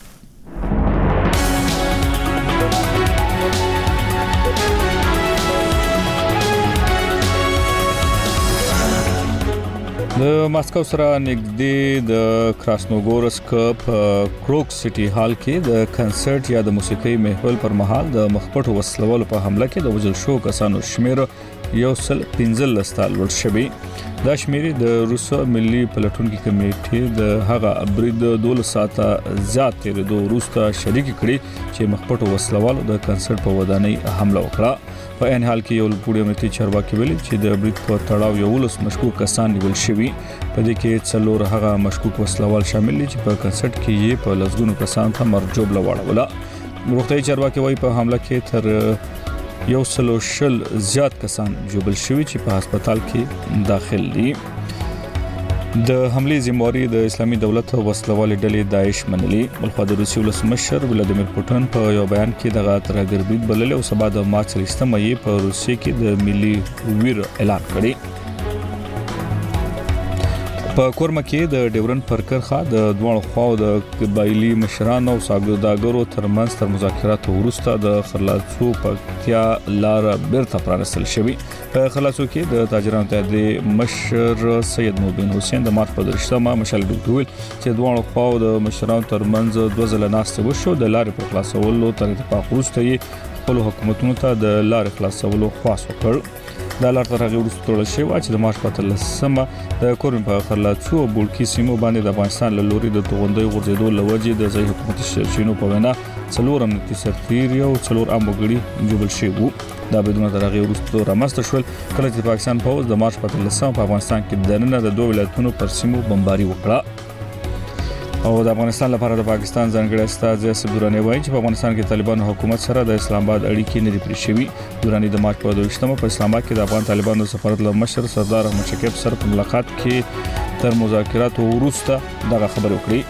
د ماسکو سره نږدې د کراسنوګورسک په کروک سټي هال کې د کنسرت یا د موسیقي محفل پر مهال د مخپټو وسلوالو په حمله کې د وژل شو کسانو شمیر 115 لور شوی. دا شمیر د روسو ملي پلټونکو کمیټې د هغه برید 12 ساعته زیات تیر دوه روسته شریک کړي چې مخپټو وسلوالو د کنسرت په ودانۍ حمله وکړه. په ان حال کې یو لوړ امنیتي چارواکي ویلي چې د برید په تړاو یو لس مشکوک کسان نیول شوي. په دې کې څلور هغه مشکوک وسلوال شامل دي چې په کنسرت کې یې په لسګونو کسان ته مرجوب لواړوله. روغتیايي چارواکي وايي په حمله کې تر 100 زیات کسان جوړل شوي چې په هسپتال کې داخل دي. د حمله ذمہواری د اسلامي دولت وسلوالې ډلې داعش منلي. بلخو د روسي ولسمشر ولادیمیر پوتین په یو بیان کې دغه ترهګربید بلل او سبا د مارچ 30 مې په روسیې کې د ملي ویر اعلان کړی. په کورما کې د ډیورن پر کرخه د دوه خواو د قبایلی مشرانو او سوداګرو ترمنځ تر مذاکراتو وروسته د خلاصو پکتیا لار بیرته پرانستل شوی. په خلاصو کې د تاجرانو اتحادیې مشر سید مبین حسین د مارچ په 13 مشال ډوټول چې دوه خواو د مشرانو ترمنځ دوه ځله ناست وشو د لارې په خلاصولو تر اتفاق وروسته یې خپل حکومتونو ته د لارې خلاصولو خواست وکړ. د لار تر هغه وروسته تړل شوی چې د مارچ په 13 د کورن په خلاصو بولکی سیمو باندې د افغانستان له لوري د توغندۍ غورځېدو لوجې د ځای حکومتي سرچینو په وینا څلور امنیتي سرتیري او څلور عام وګړي جوړل شوی. دا بدون تر هغه وروسته رامنځته شول کله چې پاکستان پوز د مارچ په 13 په افغانستان کې دننه د دوه ولایتونو پر سیمو بمباري وکړه. او د افغانستان لپاره د پاکستان ځانګړی استازی اسد درانی وایي چې په افغانستان کې طالبانو حکومت سره د اسلام آباد اړیکې نه دي پرې شوي. درانی د مارچ په 22 په اسلام آباد کې د افغان طالبانو سفارت له مشر سردار احمد شکیب سره په ملاقات کې تر مذاکراتو وروسته دغه خبرې وکړې.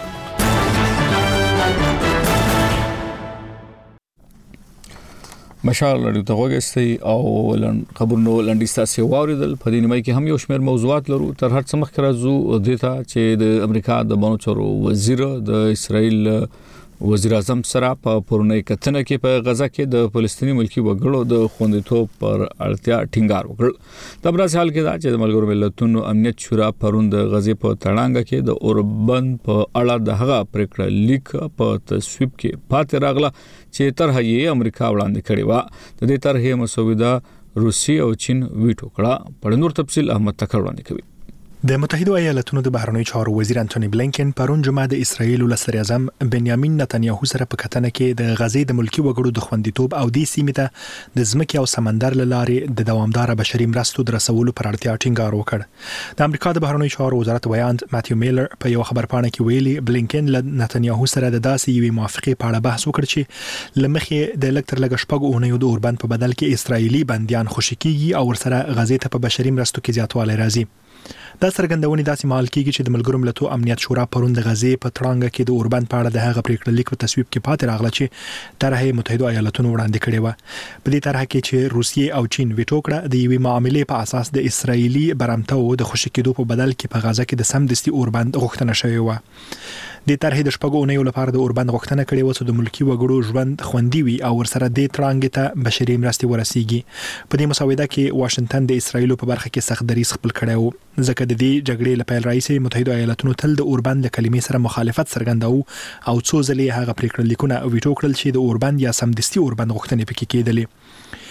مشال لري ته وګستې او خبرونو لنډیسته واوریدل. په دې نیمه کې هم یو شمېر موضوعات لرو. تر هر څه مخکې راځو دیتا چې د امریکا د بانو چارو وزیر د اسرائیل وزیر اعظم سره په پرونی کتنه کې په غزا کې د فلسطینی ملکی وګړو د خوندیتوب پر اړتیا ټینګار وکړ. د برازیل حال کې دا چې د ملګرو ملتونو امنیت شورا پرون د غزې په تړانګه کې د اوربن په اړه د هغه پریکړه لیک په تصویب کې پاتې راغله چې طرح یې امریکا وړاندې کړې و. د دې طرحې مسوده روسي او چین ویټو کړه. په نور تفصیل احمد تکړه وړاندې کوي. د متحده ایالاتونو د بهرنیو چارو وزیر انټونی بلینکن پرون جمعه د اسرایل ولسمشر اعظم بنیامین نتنیاهو سره په کتنه کې د غزې د ملکی وګړو د خوندیتوب او د سیمې ته د ځمکې او سمندر لارې د دوامدار بشري مرستو د رسولو پر اړتیا ټینګار وکړ. د امریکا د بهرنیو چارو وزارت ویاند ماتیو میلر په یو خبرپاڼه کې ویلي بلینکن له نتنیاهو سره د داسې یوې موافقې په اړه بحث وکړ چې لمخې د لکتر لګ شپږ اونیو د اوربند په بدل کې اسرایلی بنديان خوشی کیږي او ورسره غزې ته په بشري مرستو کې زیاتوالی راځي. دا څرګندونې داسې مهال کېږي چې د ملګرو ملتونو امنیت شورا پرون د غزې په تړانګه کې د اوربند په اړه د هغه پریکړه لیک په تصویب کې پاتې راغله چې طرحه متحده ایالاتونو وړاندې کړې و. په دې طرحه کې چې روسیې او چین ویټو کړه د یوې معاملې په اساس د اسرایلی برمته د خوشی کېدو په بدل کې په غزه کې د سمدستي اوربند غوښتنه شوې و. د طرحې د شپږو اونیو لپاره د اوربند غوښتنه کړې و چې د ملکی وګړو ژوند خوندي وي او ورسره د تړانګې ته بشري مرستې ورسیږي. په دې مسوده کې واشنگټن د اسرایل په برخه کې سخت دریځ خپل کړی و ځکه د دې جګړې لپاره رئیس متحده ایالاتونو تل د اوربند له کلمې سره مخالفت څرګنداو او څو ځلې هغه پریکړه لیکونه ویټو کړل چې د اوربند یا سمدستي اوربند غوښتنې پکې کېدلې.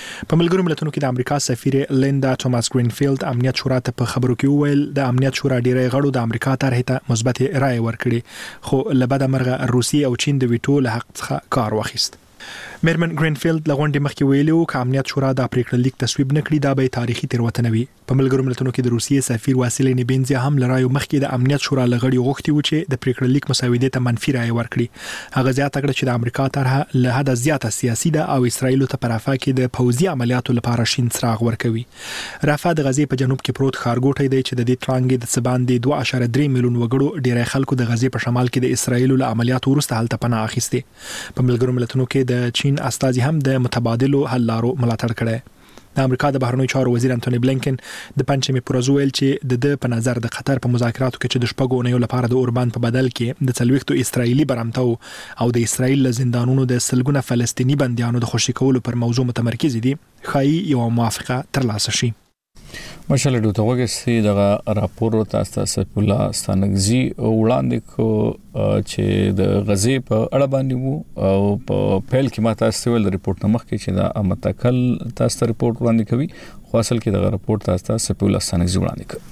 په ملګرو ملتونو کې د امریکا سفیر لیندا توماس گرینفیلد امنیت شورا ته په خبرو کې وویل د امنیت شورا ډیری غړو د امریکا طرحې ته مثبت رائے ورکړي خو لبد مرغه روسیه او چین د ویټو له حق څخه کار واخیست. میرمن گرینفیلد لغونډې مخکې ویلو ک امنیت شورا د پریکړه لیک تصویب نکړي دا به تاریخي تیروتنه وي. په ملګرو ملتونو کې د روسیې سفیر واسیلی نیبنزي هم لرايو مخکې د امنیت شورا لغړی غوښتي و چې د پریکړه لیک مسودې ته منفي رائے ورکړي. هغه زیاته کړه چې د امریکا طرحه له حد زیاته سیاسي ده او اسرایل ته په رافاه کې د پوځي عملیاتو لپاره شین څراغ ورکوي. رافاه د غزې په جنوب کې پروت ښارګوټی دی چې د دې ترانګې د سباندې 2.3 میلیون وګړو ډیری خلکو د غزې په شمال کې د اسرایل له عملیاتو وروسته هلته پناه اخیسته. په ملګرو ملتونو کې د چین استازي هم د متبادلو حل لارو ملاتړ کړي. د امریکا د بهرنیو چارو وزیر انټونی بلینکن د پنځمې پر ورځ ویل چې د په نظر د خطر په مذاکراتو کې چې د شپږو اونیو لپاره د اوربان په بدل کې د 40 اسرایلی برمتو او د اسرایل له زندانونو د سلګونه فلسطینی بنديانو د خوشی کولو پر موضوع متمرکز دي خای یو موافقه ترلاسه شي. ماشاءالله دوته وګسي دغه راپور تاسو سپ الله ستانګزي وړاندې کو چې د غزې په اړه باندې وو او په پیل کې ما تاسو ول ریپورت نمخ کې چې دا متکل تاسو ریپورت وړاندې کوي خو اصل کې دغه ریپورت تاسو سپ الله ستانګزي وړاندې کوي.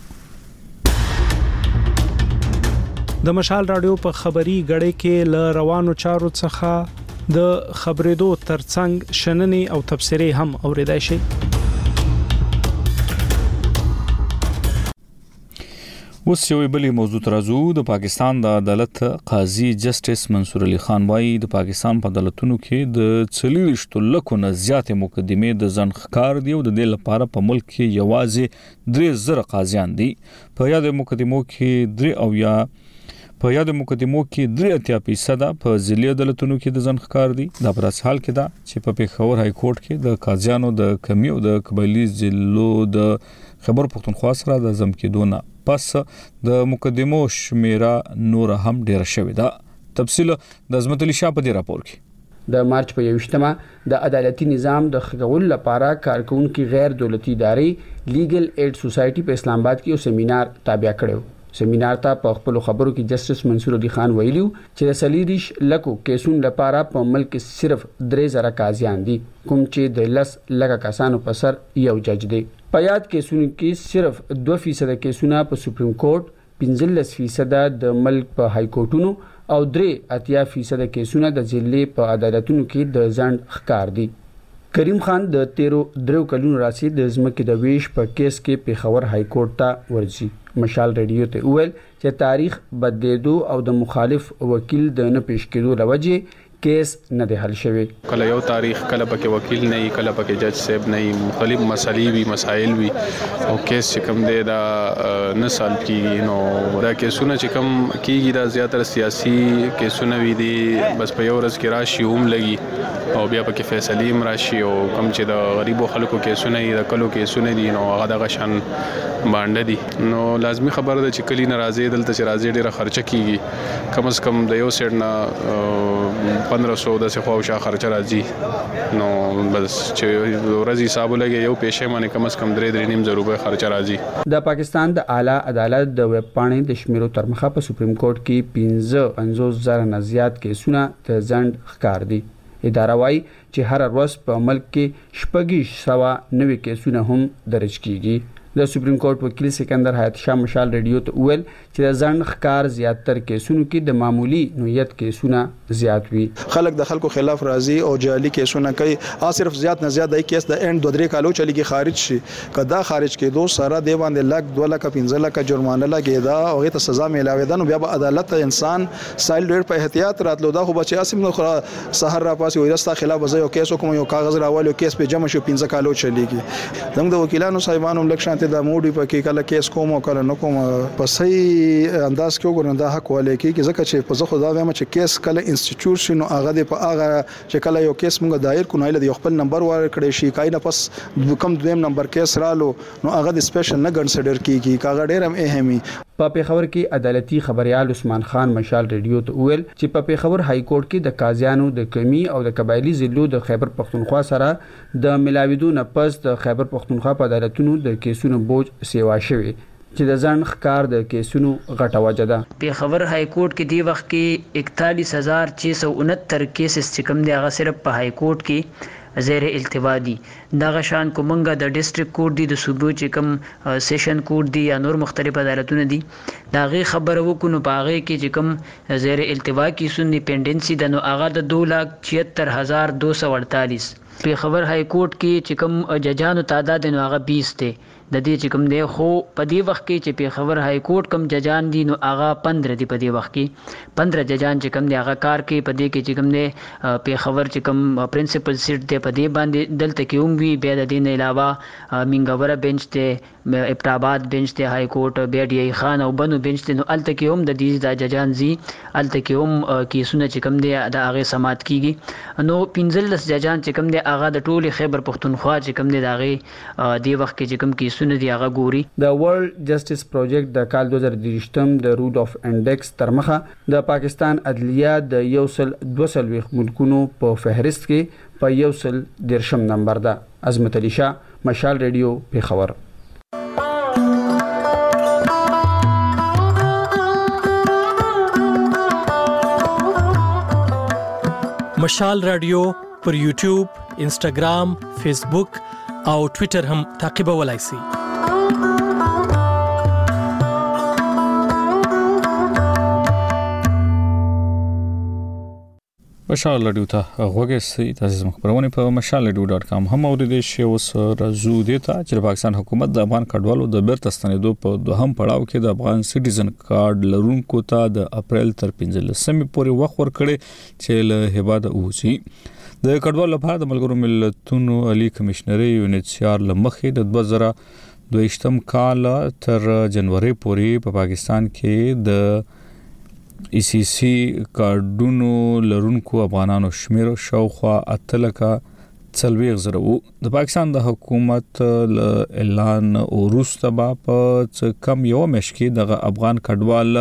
د مشال رادیو په خبري غړې کې ل روانو چارو څخه د خبرېدو ترڅنګ شننې او تبصرې هم اوریدای شي. اوس یو بلی موضوع ترازو د پاکستان د عدالت قاضي جسټس منصور علي خان وايي د پاکستان په عدالتونو کې د 40 لکو نه زیاتې مقدمې د ځنخکار دی او د دې لپاره په ملک کې یوازې 3000 قاضیان دي. په یاد مقدمو کې 3% په ځلې عدالتونو کې د ځنخکار دي. دا پر اساس حال کې دا چې په پیښور های کورټ کې د قاضیانو د کمی او د قبایلی ضلعو د خبر پښتونخوا سره د زم کېدونه پس د مقدمو شمیره نور هم ډیر شوې ده. تفصیل د عظمت علي شاه په دې راپور کې. د مارچ په 21مه د عدالتي نظام د خغول لپاره کارکونکو غیر دولتي ادارې لیګل ایډ سوسایټي په اسلام آباد کې یو سیمینار تابع کړو. سیمینار ته په خپل خبرو کې جسټس منصور علي خان ویلو چې د سلیریش لکو کیسون لپاره په ملک کې صرف 3000 قاضیان دي کوم چې د 10 لکه کسانو په سر یو جج دی. په یاد کیسونو کې صرف 2% کیسونه په سپریم کورټ، 15% د ملک په های کورټونو او 3% کیسونه د ضلع په عدالتونو کې د ځند ښکار دي. کریم خان د 13 کلونو راسي د ځمکې د ویش په کیس کې پیښور های کورټ ته ورځي. مشال رادیو ته ویل چې تاریخ بدلیدو او د مخالف وکیل د نه پیش کېدو لوجه کیس نه دی حل شوی. کله یو تاریخ کله پکې وکیل نه کله پکې جج صاحب نه مختلف مسالې وی مسائل وی او کیس چې کوم دی دا نه سال کیږي نو دا کیسونه چې کوم کیږي دا زیاتره سیاسي کیسونه وی دي بس په یو ورځ کې راشي هم لګي او بیا پکې فیصله هم راشي او کوم چې د غریبو خلکو کیسونه د کلو کیسونه دي نو هغه د غشن باندې دي نو لازمی خبره ده چې کلی ناراضي دلته چې راځي ډیره خرچه کیږي کم از کم د یو سیټ نه 1500 د څخه خو خرچه راځي نو بس چې ورځي حساب لګي یو پېښه باندې کم از کم 3.5 روپے خرچه راځي. د پاکستان د اعلی عدالت د ویب پاڼې د شمیرو تر مخه په سپریم کورټ کې 15,000 نه زیات کیسونه د ځند ښکار دي. اداره وايي چې هر ورځ په ملک کې 690 کیسونه هم درج کیږي. د سپریم کورټ وکیل سکندر حیات شاه مشال رادیو ته ویل چې د ځند ښکار زیاتره کیسونو کې د معمولی نوعیت کیسونه زیات وي. خلک د خلکو خلاف راضي او جعلي کیسونه کوي صرف زیات نه زیات د کیس د اند 2-3 کالو چلیږي خارج شي کدا خارج کېدو سره دی باندې لک 2 لک 15 لک جرمانه لګیدا او غي ته سزا ملاوي ده نو بیا په عدالت انسان سایل ډیر په احتیاط راتلو دا خو بچي اسیم نو سحر را پاسي وایستا خلاف زه یو کیس کوم یو کاغذ راوالو کیس په جمع شو 15 کالو چلیږي. زموږ د وکیلانو صاحبانو لک شانته د موډي پکې کله کیس کوم او کله نو کوم په صحیح انداز کې وګورم دا حق ولې کې ځکه چې په زخه دا وایم چې کیس کله انسټیټیوشن او هغه د په هغه چې کله یو کیس موږ دایر کو نه له خپل نمبر ورکړی شي کای نه پس کم دویم نمبر کیس رالو نو هغه د سپیشل نه کنسیډر کیږي کاغه ډیر هم اهمي. په پیښور کې عدالتي خبريال عثمان خان مشال رادیو ته ویل چې په پیښور های کورټ کې د قاضیانو د کمی او د قبایلی ضلعو د خیبر پښتونخوا سره د ملاویدو نه پس د خیبر پښتونخوا په عدالتونو د کیسونو بوج سیوا شوی چې د ځان ښکار د کیسونو غټه وجه ده. پیښور های کورټ کې دی وخت کې 41669 کیسز چې کوم دی هغه صرف په های کورټ کې زیر التوا دي. دغه شان کومنګ د ډیسټریکټ کورټ دی د صوبو چې کوم سیشن کورټ دی یا نور مختلف عدالتونه دي دا غي خبره وکونو باغې کې چې کوم زیر التوا کې سنی پینډنسي د نو هغه د 2,76,248 په خبر های کورټ کې چې کوم ججانو تعداد نو هغه 20 دی د دې چې کوم دی خو په دې وخت کې چې په خبر های کورټ کوم ججان دي نو هغه 15 دی په دې وخت کې 15 ججان چې کوم دی هغه کار کې په دې کې چې کوم دی په خبر چې کوم پرنسپل سیټ دی په دې باندې دلته کې هم وی بیا د دې نه علاوه منګوره بنچ ته ابټاباد بنچ ته های کورټ بیا ډی خان او بنو بنچ ته نو الته کې هم د دې د ججان زی الته کې هم کیسونه چې کوم دی د هغه سماعت کیږي نو 15 ججان چې کوم دی هغه د ټوله خیبر پختونخوا چې کوم دی د هغه دی وخت کې چې کوم کیسونه دی هغه ګوري. د ورلد جسټس پروجیکټ د کال 2023 د رول اف انډیکس تر مخه د پاکستان عدلیه د 122 ملکونو په فهرست کې په 110 نمبر ده. عظمت علي شاه، مشال ریډیو، پیښور. مشال رادیو پر یوټیوب، انسټاګرام، فیسبوک او ټوئیټر هم تعقیبولای شئ. مشال رادیو ته غوږی تاسو خبرونه په mashalradio.com هم اوریدئ شی. اوس راځو د ته چې پاکستان حکومت د افغان کډوالو د بیرته ستنېدو په دوهم پړاو کې د افغان سټیزن کارت لرونکو ته د اپریل تر 15 پورې وخت ورکړي چې له هیواده وځي. د کډوالو لپاره د ملګرو ملتونو عالی کمشنري UNHCR لمخې د 2022 کال تر جنوري پورې په پاکستان کې د ECC کارډونو لرونکو افغانانو شمیر شاوخوا 8,40,000 وو. د پاکستان د حکومت اعلان وروسته په کم یو میاشت کې د افغان کډوال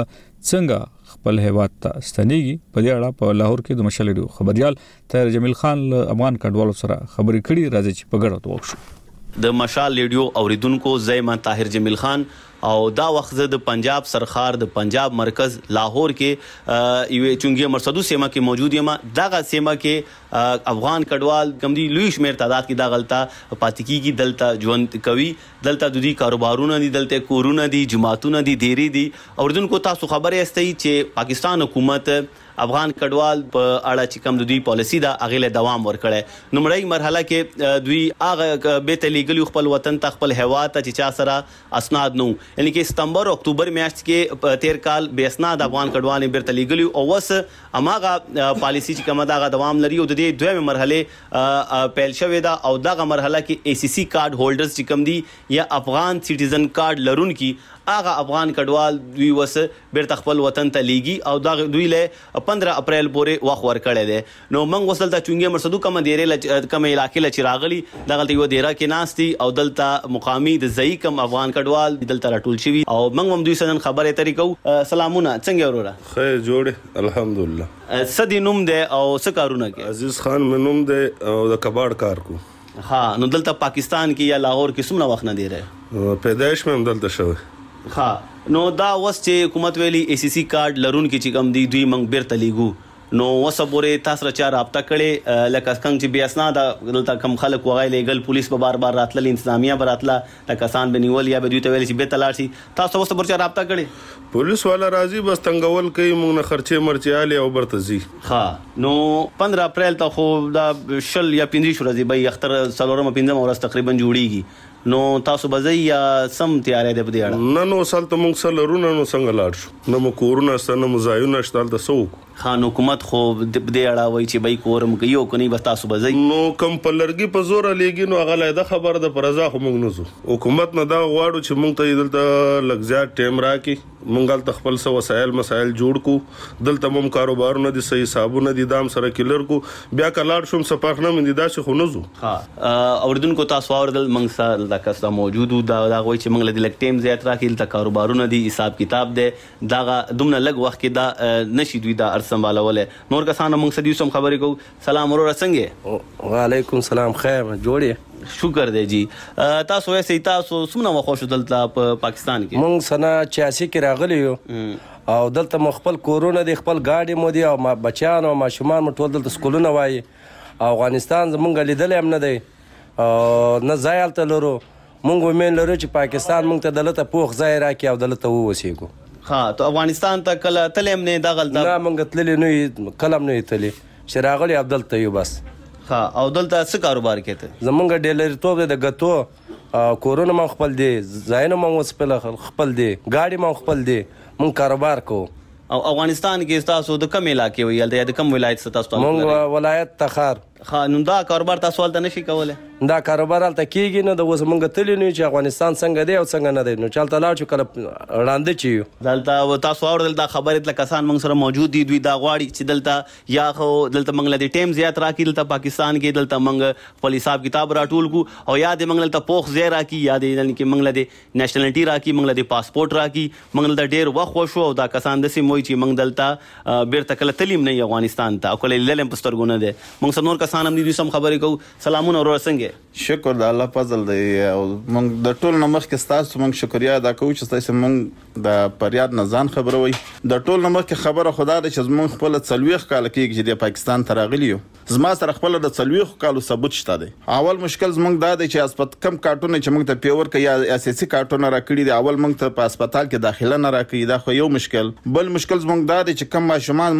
څنګه خپل هیواد ته ستنېږي په دې اړه په لاهور کې د مشال ریډیو خبريال طاهر جمیل خان افغان کډوالو سره خبرې کړي. راځي چې په ګډه وکړو. د مشال ریډیو اوریدونکو زما طاهر جمیل خان او دا وخت د پنجاب سرخار د پنجاب مرکز لاهور کې یو چونګي مرصدو سیمه کې موجود یم. دغه سیمه کې افغان کډوال کم دي لوی شمیر تعداد کې دا غلطه پاتې کیږي. دلته ژوند کوي، دلته د دې کاروبارونه دي، دلته کورونه دي، جماعتونه دي، ډيري دي. اوردونکو تاسو خبره استئ چې پاکستان حکومت افغان کډوال په اړه چې کوم د دوی پالیسی دا اغله دوام ورکړي. نمړی مرحله کې دوی هغه به تلیګلی خپل وطن ته خپل هوا ته چې چا سره اسناد نو یعنی کې ستمبر اکتوبر میاشت کې 13 کال به اسناد افغان کډوال به تلیګلی او وس اماغه پالیسی چې کومه دا دوام لري او د دې دویمه مرحله پیل شوې ده او دغه مرحله کې ACC کارت هولډرز چې کوم دي یا افغان سټیزن کارت لرونکي هغه افغان کډوال دوی وس بیرته خپل وطن ته لیږي او دا دوی له 15 اپریل پورې وخت ورکړی دی. نو موږ وصل ته چونګي مرصدو کوم ډیره کوم علاقې له چراغلی دغه یو ډیره کې ناشتي او دلته مقامی د ځای کوم افغان کډوال دلته راټول شوی او موږ هم دوی سره خبرې طریقو. سلامونه، څنګه وروره؟ خیر جوړ الحمدلله. سدي نوم دی او څه کارونه کوي؟ عزیز خان مې نوم دی او د کباړ کار کو. ها نو دلته پاکستان کې یا لاهور کې څومره وخت نه دی رہے؟ پیدائش مې هم دلته شوی. ها نو دا وس چې حکومت ویلي ACC کارت لرون کې چې کم دی دوی منګ بیرته لیګو نو وسبورې تاسو را چا رابطه کړي لکه څنګه چې بیا اسناد دلته کم خلک وغای لګل پولیس په بار راتل انتظامیه براتله کسان بنیول یا به دوی ته ویل چې به تلار شي تاسو وسبور چا رابطه کړي؟ پولیس والا راځي بس تنګول کوي موږ نه خرچه مرچيالي او برتزي. ها نو 15 اپریل ته خو دا شل یا 15 ورځې به اختر څلورم 15 ورځ تقریبا جوړیږي. نو تاسو بځای یا سم تیارې ده په دې اړه؟ نه نو سال ته موږ سره رونه نو څنګه لاړ شو نو مو کورونه ستنه مزایونه شتل د سوق. ها نو حکومت خو د دې اړه وایي چې بای کورم کوي او کني بس تاسو بځای نو کم په لرګي په زور لګي نو هغه له خبر د پرزا خو موږ نه زو. حکومت نه دا غواړو چې موږ ته دلته لګزیات ټیم راکې مونږ ته خپل څه وسایل مسایل جوړ کو دلته مم کاروبارونه دي صحیح حسابونه دي دام سره کلر کو بیا کلاړ شوم سپارښتنه مې دي دا چې خو نزو. ها اوردونکو تاسو اوردل مونږ سره د کستا موجودو دا غوي چې مونږ له لک ټیم زیات راکې د کاروبارونه دي حساب کتاب دي دا دومره لګ وخت کې دا نشي دوی دا ارسمبالوله نور کسان مونږ سدي سم خبرې کو. سلام ورور څنګه؟ وعلیکم السلام خیر جوړی شکر دی جی. تاسو یې تاسو سمونه وخښو دلته په پاکستان کې؟ مونږ سنه 86 کې راغلی یو او دلته مخبل کورونه دي خپل گاډي مو دي او ما بچیان او ماشومان مو ټول دلته سکولونه وایي افغانستان زمونږ لیدل هم نه دی نه ځای هلته لرو. مونږ امید لرو چې پاکستان مونږ ته دلته پوخ ځای راکړي او دلته ووسېږو. ها ته افغانستان ته کله تللی هم نه دغلته؟ نه مونږ تللی نه یو، کله هم نه یو تللی چې راغلي همدلته یو بس. ها او دلته څه کاروبار کوې ته؟ زمونږ ډیلریتوب دی د ګتو، کورونه مو خپل دي، ځایونه مو خپل دي، ګاډي مو خپل دي، مونږ کاروبار کوو. او افغانستان کې تاسو د کوم علاقې وي یا د کوم ولایت څخه تاسو؟ مونږ ولایت تخار. نو دا کاروبار تاسو هلته نشئ کولی؟ دا کاروبار هلته کېږي نه. د اوس مونږ تللی نه یو چې افغانستان څنګه دی او څنګه نه دی، نو چې هلته لاړ شو کله ړانده چې یو. دلته تاسو واورېدل دا خبرې تله کسان مونږ سره موجود دي، دوی دا غواړي چې دلته یا خو دلته مونږ له دې ټایم زیات راکړي دلته پاکستان کې، دلته مونږ خپل حساب کتاب راټول کړو او یا دې مونږ دلته پوخ ځای راکړي یا دې یعنې کې مونږ له دې نیشنلټي راکړي، مونږ له دې پاسپورټ راکړي. مونږ دلته ډېر وخت وشو او دا کسان داسې وایي چې مونږ دلته بیرته کله تللی هم نه یو افغانستان ته او کله لیدلی هم په سترګو نه دی. مونږ سره نور کسان هم دي، دوی سم خبرې کوو. سلامونه وروره، څنګه؟ شکر د الله فضل دی او مونږ د ټول نه مخکې ستاسو مونږ شکریا ادا کوو چې ستاسو مونږ د پریاد نه ځان خبروي. د ټول نه مخکې خبره خدا ده چې مونږ خپل 40 کال کېږي چې د پاکستان ته راغلي یو. زما سره خپل د 40 کالو ثبوت شته دی. اول مشکل زمونږ دا دی چې اسپت کم کارټونه چې مونږ ته پیور کوي یا اساسي کارټونه راکړي دي، اول مونږ ته په هسپتال کې داخله نه راکړي، دا خو یو مشکل. بل مشکل زمونږ دا دی چې کم ماشومان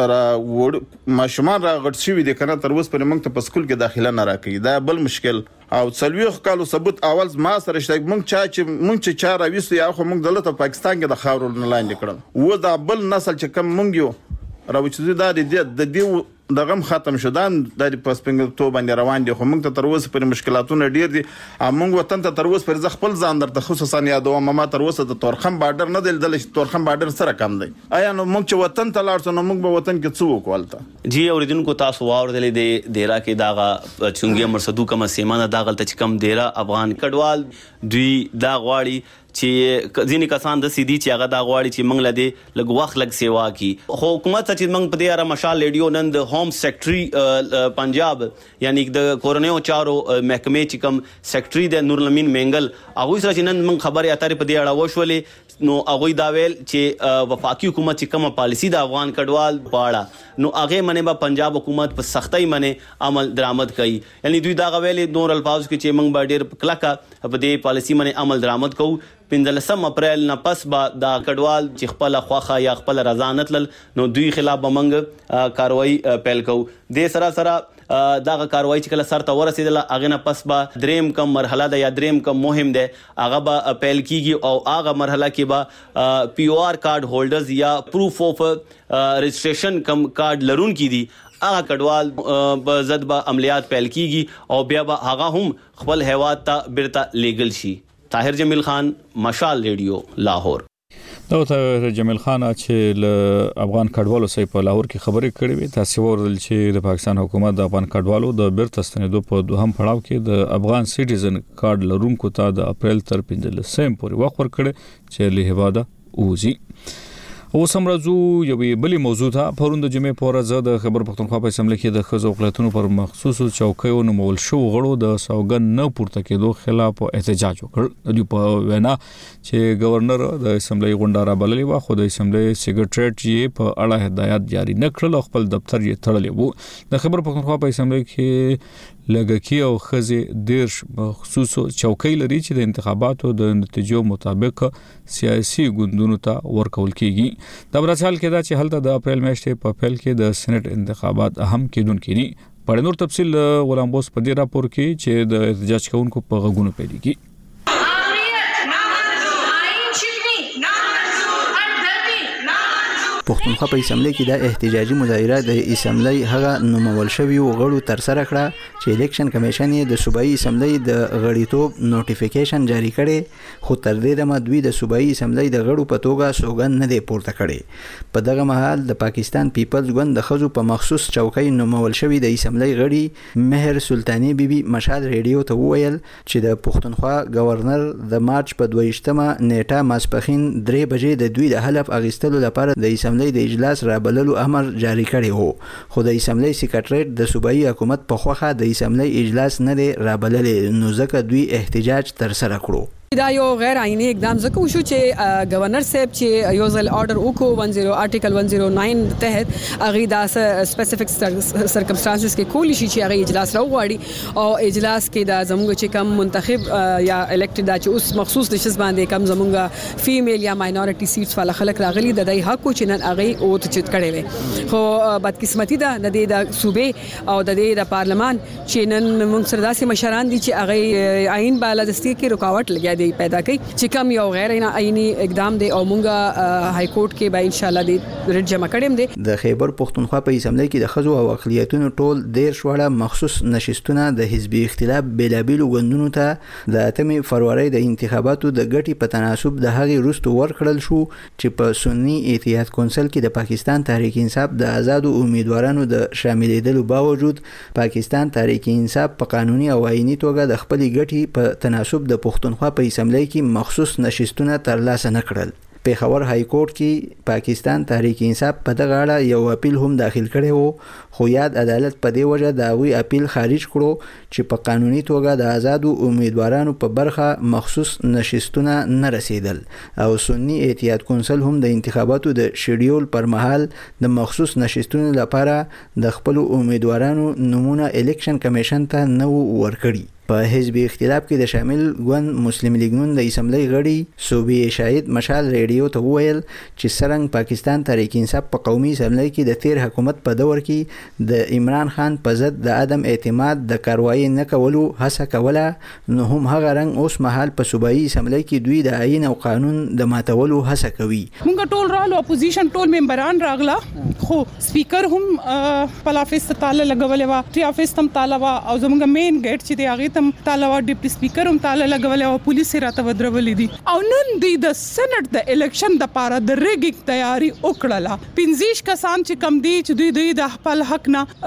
مونږ ماشومان راغټ شوي دي کنه تر اوسه پورې مونږ ته په سکول کې داخله نه راکړي، دا بل مشکل. او 40 کالو ثبوت اول ما سره شته. مونږ چې چا راويستو یا خو مونږ دلته پاکستان کې د خاورو نه لاندې کړم و دا بل نسل چې کم مونږ یو راوچې دا د دې دغه ختم شو دا د پسپنګ تو باندې روان دي. خو موږ ته تر اوسه پر مشکلاتونه ډیر دي. موږ وطن ته تر اوسه پر خپل ځان درته خصوصا یادوم ما تر اوسه د تورخم بارډر نه دل تورخم بارډر سره کم دی. آیا نو موږ چې وطن ته لاړ شو نو موږ به وطن کې څه وکولته؟ جی اوریدونکو تاسو واورېدلې د دیرا کې داغه چونګي مرصدو کوم سیمانه داغلته چې کم دیرا افغان کډوال دوی دا غواړي چې ځینې کسان د سیدي چې هغه دا غواړي چې موږ لدې لږ وخت لږ سیوا کی. خو حکومت چې موږ په دې اړه مشال ریډیو نن د ہوم سیکرټري پنجاب یعنی د کورنیو چارو محکمې چې کوم سیکرټري د نور لمین منګل هغه سره چې نن موږ خبرې اترې په دې اړه وشولې نو هغه دا ویل چې وفاقي حکومت چې کومه پالیسی د افغان کډوال پاړه نو هغه منه به پنجاب حکومت په سختۍ منه عمل درآمد کوي. یعنی دوی دا غویلې نور الفاظ کې چې موږ به ډېر کلکه په دې پالیسی منه عمل درآمد کوو. 15 اپریل نه پس به دا کډوال چې خپل خوخه یا خپل رضا نتل نو دوی خلاف به موږ کاروایی پیل کوو. د سره داغه کاروایی چې کله سر ته ورسېدله هغه نه پس به دریم کم مرحله ده یا دریم کم مهم ده هغه به پیل کیږي او هغه مرحله کې به پی او آر کارت هولډرز یا پروف اف رجسٹریشن کم کارت لرون کی دي هغه کډوال په ضد به عملیات پیل کیږي او بیا به هغه هم خپل هیواد ته بیرته لیګل شي. طاهر جمیل خان، مشال ریډیو، لاهور. دا طاهر جمیل خان چې له افغان کډوالو سره په لاهور کې خبرې کړې وي. تاسو ورول چې د پاکستان حکومت د افغان کډوالو د بیرته ستنېدو په دوهم پړاو کې د افغان سټیزن کارت لرونکو ته د اپریل تر 15 پورې وخت ورکړي چې له هیواده وځي. اوس هم راځو یوې بلې موضوع ته. پرون د جمعې په ورځ د خیبر پښتونخوا په اسمبلی کې د ښځو حقوقو پر مخصوصو چوکیو نومول شو غړو د سوګن نه پورته کېدو خلاف احتجاج وکړ. دوی په وینا چې گورنر د اسمبلی غونډه را بللې و خو د اسمبلی سیکریټریټ یې په اړه هدایت جاری نه کړل او خپل دفتر یې تړلی و. د خیبر پښتونخوا په اسمبلی کې لګکی او خزې دیرش مخصوصو چوکۍ لري چې د انتخاباتو د نتیجو مطابق سیاسي ګوندونو ته ورکول کیږي. د برسال کې دا چې هلته د اپریل میاشتې په پیل کې د سېنات انتخابات اهم کېدونکي دي. په نور تفصیل غلام بوس په دې راپور کې چې د احتجاج کوونکو په غوږونو پیلېږي. پښتونخوا په اسمبلی کې د احتجاجي مظاهره د اسمبلی هغه نومول شوی غړو تر سره کړه چې الیکشن کمیشن یې د صوبایي اسمبلی د غړیتوب نوټیفیکیشن جاری کړي خو تر دې دمه دوی د صوبایي اسمبلی د غړو په توګه سوګن نه دی پورته کړي. په دغه مهال د پاکستان پیپلز ګوند د خزو په مخصوص چوکۍ نومول شوی د اسمبلی غړي مهر سلطانی بیبي مشال ریډیو ته وویل چې د پښتونخوا گورنر د مارچ په 22مه نیټه ماسپخین 3 بجې د دوی د حلف اغوستلو لپاره د اسمبلی د اجلاس را بللو امر جاری کړی وو خو د اسمبلی سیکریټریټ د صوبایي حکومت په خوخه د اسمبلی اجلاس نه دی را بللی نو ځکه دوی احتجاج تر سره کړو. دا یو غیر آئینی اقدام زکه وشو چې گورنر صاحب چې یو ځل آرډر وکړو 10 آرټیکل 109 تحت هغه د سپیسیفیک سرکمسټانسز کې کولی شي چې هغه اجلاس راوغواړي او اجلاس کې د زموږ چې کم منتخب یا الیکټډ دا چې اوس مخصوص د شس باندې کم زموږ فیمیل یا ماینورټي سیټس والا خلک راغلي د دای حق چې نن هغه او ته چت کړي وي خو بدقسمتي ده د دې د صوبې او د دې د پارلمان چې نن موږ سره داسې مشران دي چې هغه آئین بالادستی کې رکاوټ لګیا دی پیدا کوي چې کوم یو غیر آئینی اقدام دی او مونږه های کورټ کې به ان شاء الله د ریټ جمع کړم دی. د خیبر پختونخوا په اسمبلی کې د خزو او اقلیتونو ټول 10 وړه مخصوص نشستونه د حزبي اختلاف بیلابیل غوندونو ته د 8 فروری د انتخاباتو د ګټي په تناسب د هغې وروسته ورکړل شو چې په سنی اتحاد کونسل کې د پاکستان تحریک انصاف د آزادو امیدوارانو د شاملېدلو باوجود پاکستان تحریک انصاف په قانوني او آئینی توګه د خپل ګټي په تناسب د پختونخوا په اسمبلی کې مخصوص نشستونه ترلاسه نکړل. پیښور های کورټ کې پاکستان تحریک انصاف په دغه اړه یو اپیل هم داخل کړی وو خو یاد عدالت په دې وجه د هغوی اپیل خارج کړو چې په قانوني توګه د آزادو امیدوارانو په برخه مخصوص نشستونه نه رسیدل او سنی اتحاد کونسل هم د انتخاباتو د شیډیول پر مهال د مخصوص نشستونو لپاره د خپل امیدوارانو نمونه الیکشن کمیشن ته نه ورکړي. په حزبي اختلاف کې د شامل ګوند مسلم لیگ نون د اسمبلی غړي صوبې شاهد مشال ریډیو ته وویل چې څرنګه پاکستان تحریک انصاف په قومي اسمبلی کې د تیر حکومت په دور کې د عمران خان په ضد د عدم اعتماد د کاروایی نه کولو هڅه کوله نو هم هغه رنګ اوس مهال په صوبایي اسمبلی کې دوی د آئین او قانون د ماتولو هڅه کوي. موږ ټول رالو اپوزیشن ټول ممبران راغله خو سپیکر هم په افیس تاله لګولې و ټي افیس تم تاله و او زموږ مین ګیټ چې دی هغه تاله و ډیپټي سپیکر هم تاله لګولې او پولیس راته ودرولې دي او نن دی د سېنات د الیکشن د پاره د ریګینګ تیاری وکړه 15 کسان چې کم دي چې دوی د خپل حق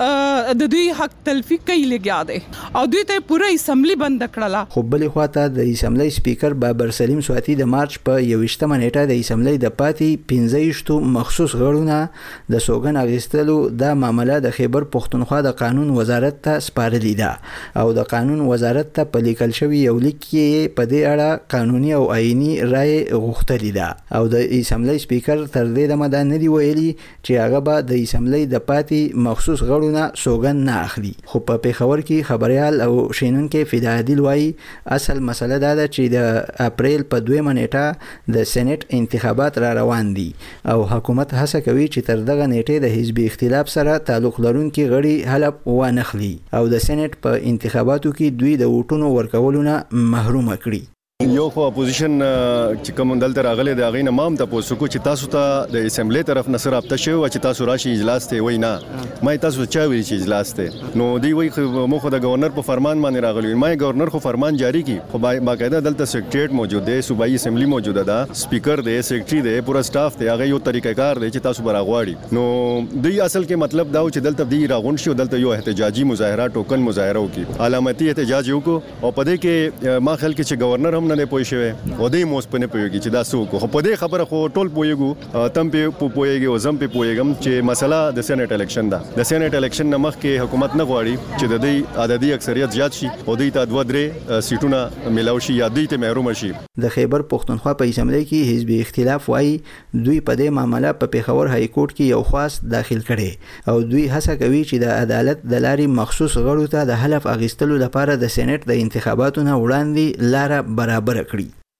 نه د دوی حق تلفی کوي لګیا دي او دوی ته پوره اسمبلی بند کړله. خو بلې خواته د اسمبلی سپیکر بابر سلیم سواتی د مارچ په 21 نیټه د اسمبلی د پاتې 15 مخصوص غړونه د سوګن اغستلو د معاملې د خیبر پختونخوا د قانون وزارت ته سپارلې ده او د قانون وزارت ته په لیکل شوی یو لیک کې په دې اړه قانوني او آئینی رائے غوښتلې ده او د اسمبلی سپیکر تر دې دمه دا نه دی ویلي چې هغه به د اسمبلی د پاتې مخصوص غړونه سوګن نه اخلي. خو په پیښور کې خبريال او شینونکو فدا عادل وایي اصل مسله دا ده چې د اپریل په 2 نیټه د سېنات انتخابات را روان دي او حکومت هڅه کوي چې تر دغه نیټه د حزبي اختلاف سره تعلق لرونکي غړي حلب وانخلي او د سېنات په انتخاباتو کې دوی د ووټونو ورکولو نه محروم کړي. یو خو اپوزیشن چې کوم دلته راغلي د هغې نه مام تاسو کو چې تاسو ته د اسمبلی طرف نه سره رابطه شوی چې تاسو راشي اجلاس ته وای نه ما تاسو چا ویل چې اجلاس ته نو دی وای مو خو د گورنر په فرمان باندې راغلی ما گورنر خو فرمان جاری کی خو باقاعده دلته سیکریټریټ موجود دی صوبایي اسمبلی موجوده ده سپیکر دی سیکریټری دی پورا سټاف دی هغه یو طریقې کار دی چې تاسو براغواړي نو دوی اصل کې مطلب دا چې دلته دی راغون شو دلته یو احتجاجي مظاهره ټوکن مظاهره وکي علامتي احتجاج وکړو او په دې کې ما خیال کې چې گورنر هم نه پوي شوی او دې موس په نه پويږي چې دا څوک خو په دې خبره خو ټول پويګو تم په پويږي او زم په پويګم چې مسله د سېنات الیکشن ده د سېنات الیکشن نه مخکې حکومت نه غواړي چې د دې عددي اکثریت زیات شي او دوی ته 2-3 سیټونه ملاوي شي یا دوی ته محروم شي. د خیبر پختونخوا په اسمبلی کې حزبي اختلاف وایي دوی په دې معاملې په پیښور های کورټ کې یو خاص داخل کړي او دوی هڅه کوي چې د عدالت د لارې مخصوص غړو ته د حلف اغستلو لپاره د سېنات د انتخاباتو نه وړاندې لار برابر کړي.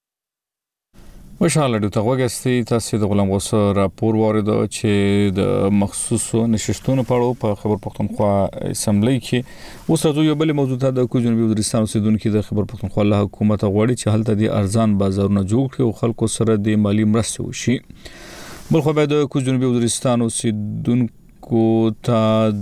خوشاله دي تاسو تاسو د غلام غوث راپور وارد چې د مخصوصو نشستونو په خبر پختونخوا اسمبلی کې اوس راځو یو بل موضوع ته د جنوبي وزیرستان اوسیدونکو د خبر پختونخوا له حکومت غواړي چې هلته د ارزان بازارونه جوړ کړي او خلکو سره د مالی مرستې وشي. بل خو د جنوبي وزیرستان اوسیدونکو ته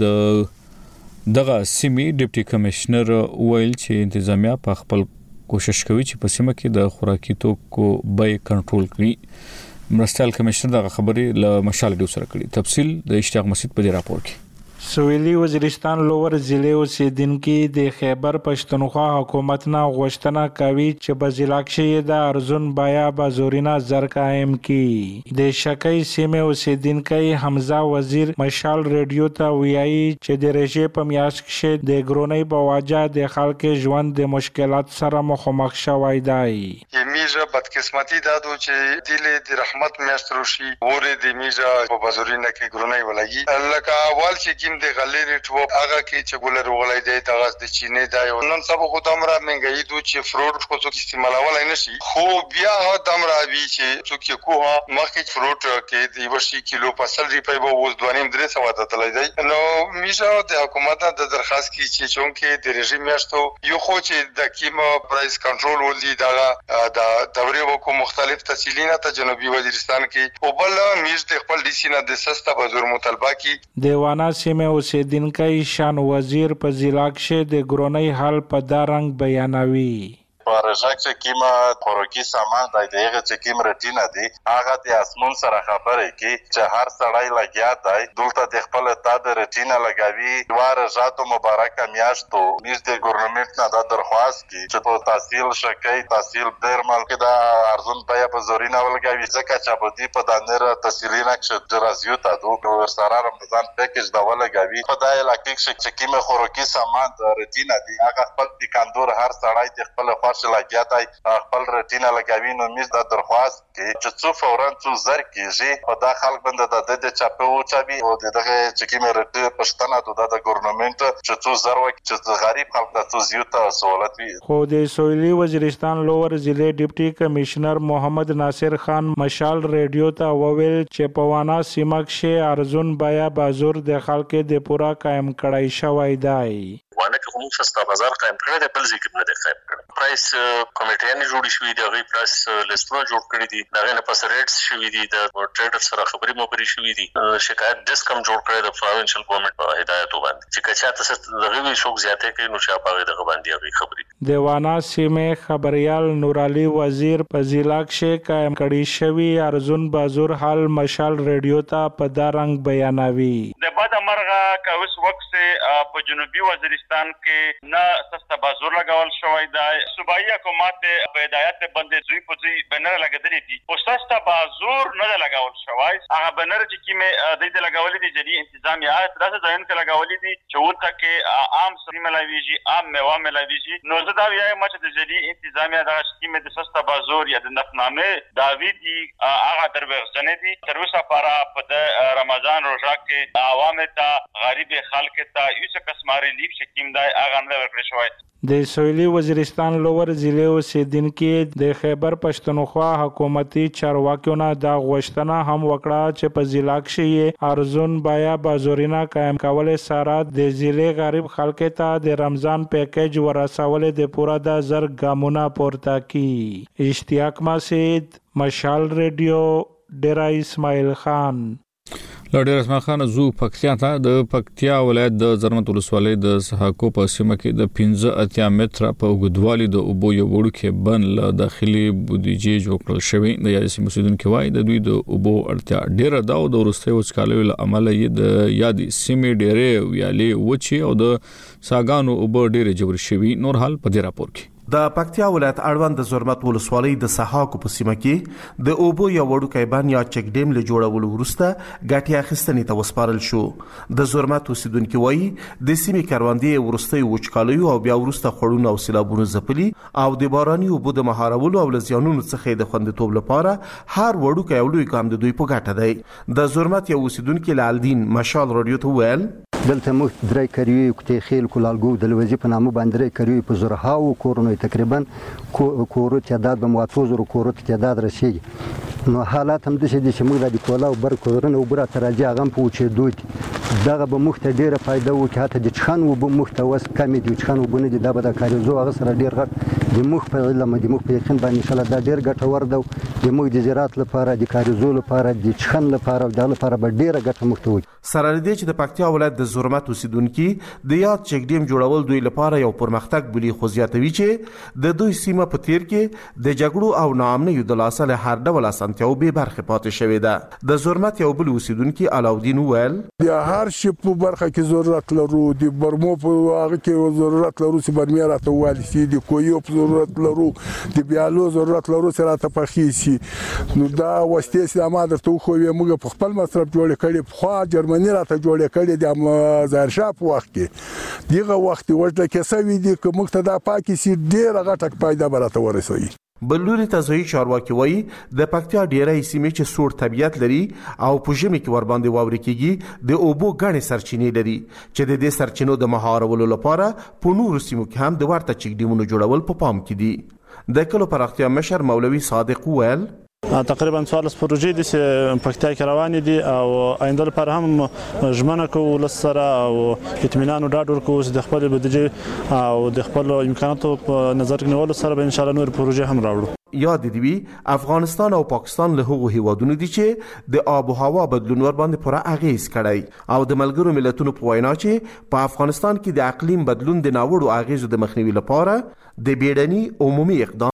دغه سیمې ډیپټي کمشنر ویل چې انتظامیه په خپل کوشش کوي چې په سیمه کې د خوراکي توکو بیې کنټرول کړي. مرستیال کمشنر دغه خبرې له مشال ډیو سره کړي. تفصیل د اشتیاق مسجد په دې راپور کې. سویلی وزیرستان لوور ضلع اوسیدونکو د خیبر پښتونخوا حکومت نه غوښتنه کوي چې په ضلع کې د ارزون بیا بازارونه زر قائم کړي. د شکی سیمه اوسیدونکو حمزه وزیر مشال ریډیو ته ویایي چې د رژې په میاشت کې د ګرونۍ په وجه د خلکو ژوند د مشکلات سره مخامخ شوی دی. میجا بدقسمتی دادو چې دیله د رحمت میاشت روشي وره د میجا په بازورینه کې ګرونای ولګي لکه اول چې کیم د غلې ریټو هغه کې چې ګولر وغلای دی دغه د چینه دی نن سبا خو تمره منګي دو چې فروټ خو څوک استعمالولای نشي خو بیا تمره وی چې څوک کوه مخکې فروټ کې د ورشي کیلو په 100 روپۍ به وز 2.5 ته تللی دی نو میجا د حکومت د درخواست کی چې چونکه د رژیم میاشتو یو خو چې د کیما پرایس کنټرول ولدي د دوري وکړو مختلف تحصیلینه ته جنوبي وزیرستان کې او بل میز د خپل ډي سي نه د سستا بازار مطالبه کی دیوانا سیمه اوسیدونکو شان وزیر په ضلع کې د ګرونۍ حال په دا رنګ بیانوي پروژه چې کیما خوراکي سامان د دغه چې کیم رټینه دي هغه د اسمون سره خبرې کی چې هر سړی لګیا دی دلته د خپل تاد رټینه لګاوي دوار رضاتو مبارکه میاشتو میز د ګورنمنت نه د درخواست کی چې په تحصیل شکای تحصیل درمل کې د ارزون بیا په زورینه ولګاوي ځکه چې په دې په دانره تحصیلینه کې درازیو ته دوه سره رمضان پیکیج دا ولګاوي په دای علاقې چې کیما خوراکي سامان د رټینه دي هغه خپل دکاندور هر سړی د خپل چې لګیا دی خپل رټینه لګاوي نو میز د درخواست کې چې څو فورا څو زر کېږي په دا خلک باندې د چاپه او چابي او دغه چې کیمه رټ پښتنه د ګورنمنت چې څو زر وکړي چې غریب خلک د څو زیاته سہولت وي خو د سویلي وزیرستان لوور ضلع ډیپټي کمشنر محمد ناصر خان مشال ریډیو ته وویل چې په وانا سیمه کې ارزون بیا بازار د خلکو د پورا قائم کړای شوی دی وانه کې کوم سستا بازار قائم کړی دی بل ځکه نه دی قائم کړی پرایس کمیټیانې جوړې شوې دي هغه پرایس لیستونه جوړ کړی دي دغه نه پس ریټس شوې دي د ټریډر سره خبرې مو شوې دي شکایت ډیسک کم جوړ کړی د پروینشل ګورنمنت په هدایت باندې چې کچا تاسو دغه وی شوک زیاته کوي نو چې په دغه باندې هغه خبرې دیوانا سیمه خبريال نور علي وزیر په ضلع کې قائم کړی شوی ارزون بازار حال مشال ریډیو ته په دا رنګ بیانوي د بعد مرغه کوس وخت په جنوبي وزیرستان کې نه سستا بازار لګول شوی دی صوبایي حکومت په هدایت باندې زوی په زوی بنر لګیدلی دي او سستا بازار نه لګول شوی هغه بنر چې کیمه د دې لګولې دي جدي انتظامیه تاسو ځین کې لګولې دي چې وته کې عام سری ملاویږي عام میوه ملاویږي نو زه دا وایم چې د جدي انتظامیه د کیمه د سستا بازار یا د نفنامه داوی دي هغه دروغجنې دي تر اوسه لپاره په رمضان روزه کې عوام ته غریب خلک ته یو څه قسمه ریلیف شکیم دی هغه نه ورکړی شوی د سویلي وزیرستان لوور ضلع اوسیدونکو د خیبر پښتونخوا حکومتي چارواکیو نه دا غوښتنه هم وکړه چې په ضلع کې ارزون بیا بازارونه قائم کول سره د ضلع غریب خلکو ته د رمضان پیکیج ورسول د پورا د زر ګامونه پورته کی اشتیاق مسعود مشال ریډیو ډیرا اسماعیل خان لړ رسمان خان زو پکتیا ته د پکتیا ولایت د زرمت ولسوالۍ د سحاکو په سیمه کې د 15 متره په اوږدوالي د اوبو یو وړوکی بن له داخلي بودیجې جوړ کړل شوی د یادې سیمې اوسیدونکو وايي د دوی د اوبو اړتیا ډیره ده او د وروستي وچکالۍ له امله یې د یادې سیمې ډیرې ویالې وچې او د ساګانو اوبو ډیره جوړ شوی نور حال په دې راپور کې د پکتیا ولایت اړوند د زرمت ولسوالۍ د سحاکو په سیمه کې د اوبو یو وړوکی بند یا چک ډیم له جوړولو وروسته ګټه اخیستنې ته وسپارل شو د زرمت اوسیدونکو وایي د سیمې کروندې وروستي وچکالۍ او بیا وروسته خړون او سیلابونو ځپلي او د باراني اوبو د مهارولو او لزیانونو څخه د خوندیتوب لپاره هر وړوکی او لوی ګام د دوی په ګټه دی د زرمت یو اوسیدونکو لالدین مشال رادیو ته ویل دلته موږ درې کریوي کوتې خیل کولالګو د لوزي په نامه باندې درې کریوي په زرهاو کورونو تقریبا کورو تعداد به مواتوزر کورو تعداد رسیږي نو حالات هم د چې موږ د کولا او بر کورونه او بر ترجی غم پوچې دوی دغه به مخ ته ډیره فائدہ و چې حتی د چخن و به مخ ته وس کمی د چخن و بنه د دبه د کاریزو هغه سره ډیر غټ د مخ په علم د مخ په یقین باندې ان شاء الله دا ډیر ګټور ده د مخ د زراعت لپاره د کاریزو لپاره د چخن لپاره او د لپاره به ډیره ګټه مخ ته وي سره دې چې د پکتیا ولایت د زرمت اوسیدونکو د یاد چک ډیم جوړول دوی لپاره یو پرمختګ بلی خو زیاتوي چې د دوی سیمه په تیر کې د جګړو او ناامنۍ د لاسه هر ډول اسانتیاو به برخه پاتې شوې ده د زرمت یو بل اوسیدونکو علاودین ویل د هر شي په برخه کې ضرورت لرو د برمو په هغه کې ضرورت لرو چې برمه راته والی سي د کویو په ضرورت لرو د بیالو ضرورت لرو چې راته پخې سي نو دا وسته سي ما درته خو موږ په خپل مصرف جوړ کړي خو جرمني راته جوړ کړي د ظاهر شاه په وخت کې دغه وخت ورته کې سوي دي چې موږ ته دا پاکي سي ډیره غټه پیدا برته ورسوي بل لوري ته ځایي چارواکي وایي د پکتیا ډیری سیمې چې سوړ طبیعت لري او په ژمي کې ورباندې واورې کېږي د اوبو ګڼې سرچینې لري چې د دې سرچینو د مهارولو لپاره په نورو سیمو کې هم د ورته چک ډیمونو جوړول په پام کې دي. د کلو پراختیا مشر مولوي صادق وویل تقریبا 14 پروژې د پکتیا کې روانې دي او آینده لپاره هم ژمنه کوو ولس سره او اطمینان او ډاډ ورکوو چې د خپل بودیجې او د خپل امکاناتو په نظر کې نیولو سره به ان شاء الله نور پروژې هم راوړو. یاد دی افغانستان او پاکستان له هغو هیوادونو دي چې د آب و هوا بدلون ور باندې پوره اغیز کړی او د ملګرو ملتونو په وینا چې په افغانستان کې د اقلیم بدلون د ناوړو اغیزو د مخنیوي لپاره د بیړني عمومي اقدام